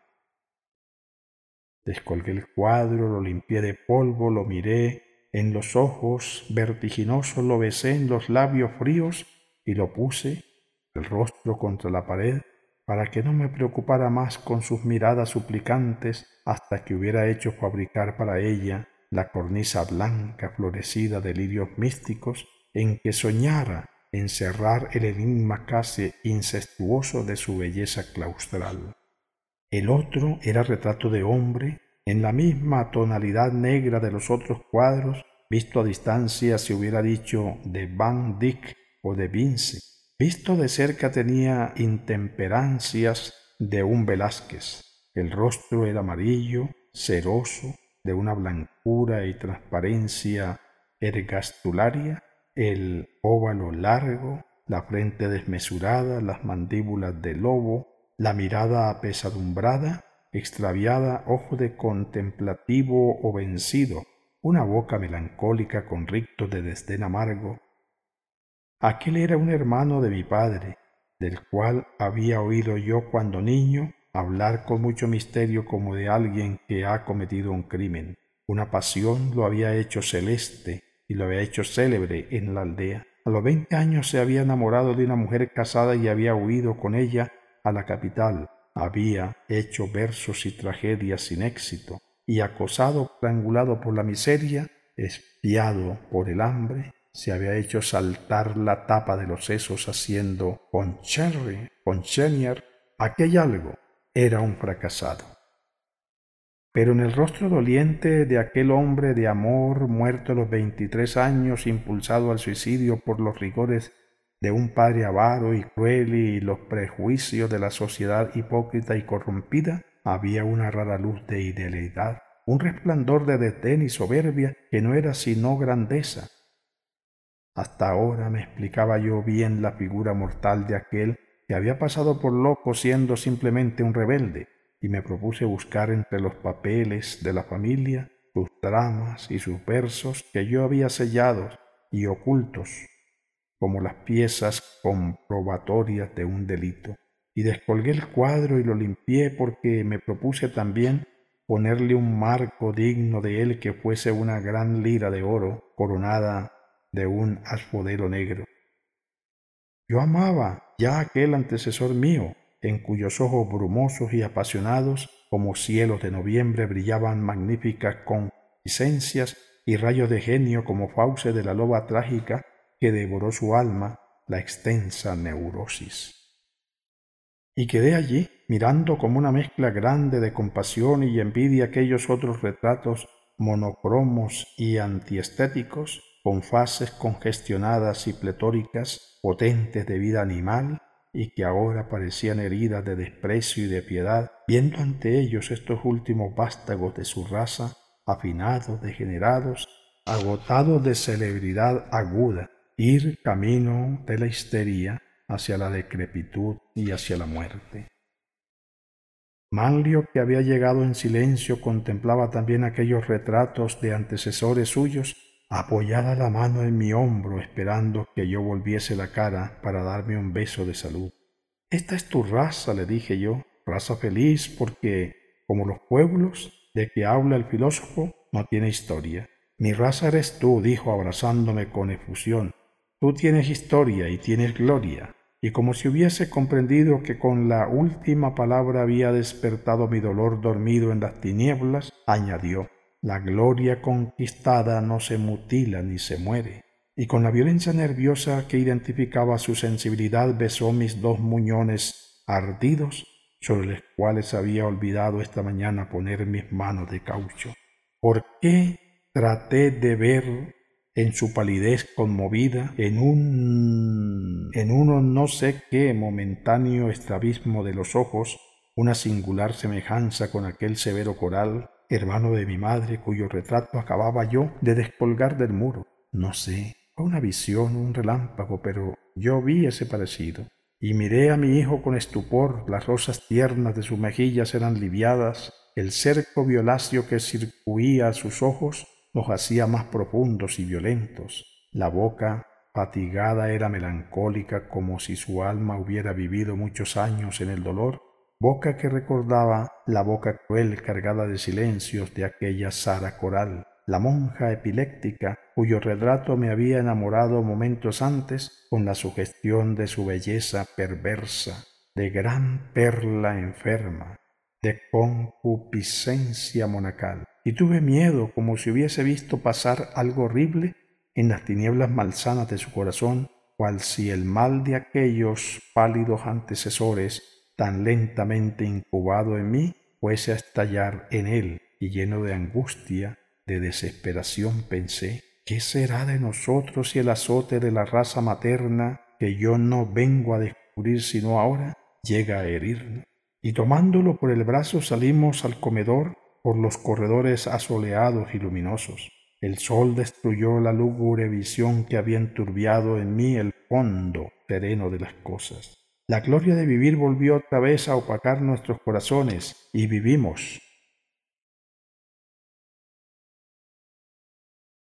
Descolgué el cuadro, lo limpié de polvo, lo miré en los ojos vertiginosos, lo besé en los labios fríos y lo puse el rostro contra la pared para que no me preocupara más con sus miradas suplicantes hasta que hubiera hecho fabricar para ella la cornisa blanca florecida de lirios místicos en que soñara encerrar el enigma casi incestuoso de su belleza claustral. El otro era retrato de hombre, en la misma tonalidad negra de los otros cuadros, visto a distancia se hubiera dicho de Van Dyck o de Vinci. Visto de cerca tenía intemperancias de un Velázquez. El rostro era amarillo, ceroso, de una blancura y transparencia ergastularia, el óvalo largo, la frente desmesurada, las mandíbulas de lobo, la mirada apesadumbrada, extraviada, ojo de contemplativo o vencido, una boca melancólica con rictos de desdén amargo. Aquel era un hermano de mi padre, del cual había oído yo cuando niño hablar con mucho misterio como de alguien que ha cometido un crimen. Una pasión lo había hecho celeste y lo había hecho célebre en la aldea. A los 20 años se había enamorado de una mujer casada y había huido con ella a la capital. Había hecho versos y tragedias sin éxito, y acosado, estrangulado por la miseria, espiado por el hambre, se había hecho saltar la tapa de los sesos haciendo Poncherry, aquel algo era un fracasado. Pero en el rostro doliente de aquel hombre de amor, muerto a los 23 años, impulsado al suicidio por los rigores de un padre avaro y cruel y los prejuicios de la sociedad hipócrita y corrompida, había una rara luz de idealidad, un resplandor de desdén y soberbia que no era sino grandeza. Hasta ahora me explicaba yo bien la figura mortal de aquel que había pasado por loco siendo simplemente un rebelde, y me propuse buscar entre los papeles de la familia sus dramas y sus versos que yo había sellados y ocultos como las piezas comprobatorias de un delito. Y descolgué el cuadro y lo limpié porque me propuse también ponerle un marco digno de él que fuese una gran lira de oro coronada de un asphodelo negro. Yo amaba ya aquel antecesor mío, en cuyos ojos brumosos y apasionados como cielos de noviembre brillaban magníficas concupiscencias y rayos de genio como fauces de la loba trágica que devoró su alma, la extensa neurosis. Y quedé allí, mirando como una mezcla grande de compasión y envidia aquellos otros retratos monocromos y antiestéticos, con fases congestionadas y pletóricas, potentes de vida animal, y que ahora parecían heridas de desprecio y de piedad, viendo ante ellos estos últimos vástagos de su raza, afinados, degenerados, agotados de celebridad aguda, ir camino de la histeria hacia la decrepitud y hacia la muerte. Manlio, que había llegado en silencio, contemplaba también aquellos retratos de antecesores suyos, apoyada la mano en mi hombro, esperando que yo volviese la cara para darme un beso de salud. «Esta es tu raza», le dije yo, «raza feliz porque, como los pueblos de que habla el filósofo, no tiene historia». «Mi raza eres tú», dijo abrazándome con efusión. «Tú tienes historia y tienes gloria». Y como si hubiese comprendido que con la última palabra había despertado mi dolor dormido en las tinieblas, añadió: «La gloria conquistada no se mutila ni se muere». Y con la violencia nerviosa que identificaba su sensibilidad besó mis 2 muñones ardidos, sobre los cuales había olvidado esta mañana poner mis manos de caucho. ¿Por qué traté de ver en su palidez conmovida, en uno no sé qué momentáneo estrabismo de los ojos, una singular semejanza con aquel severo coral, hermano de mi madre, cuyo retrato acababa yo de descolgar del muro? No sé, fue una visión, un relámpago, pero yo vi ese parecido. Y miré a mi hijo con estupor, las rosas tiernas de sus mejillas eran liviadas, el cerco violáceo que circuía a sus ojos los hacía más profundos y violentos. La boca, fatigada, era melancólica, como si su alma hubiera vivido muchos años en el dolor, boca que recordaba la boca cruel cargada de silencios de aquella Sara Coral, la monja epiléptica cuyo retrato me había enamorado momentos antes con la sugestión de su belleza perversa, de gran perla enferma, de concupiscencia monacal, y tuve miedo como si hubiese visto pasar algo horrible en las tinieblas malsanas de su corazón, cual si el mal de aquellos pálidos antecesores, tan lentamente incubado en mí, fuese a estallar en él, y lleno de angustia, de desesperación pensé, ¿qué será de nosotros si el azote de la raza materna, que yo no vengo a descubrir sino ahora, llega a herirnos? Y tomándolo por el brazo salimos al comedor por los corredores asoleados y luminosos. El sol destruyó la lúgubre visión que había enturbiado en mí el fondo sereno de las cosas. La gloria de vivir volvió otra vez a opacar nuestros corazones y vivimos.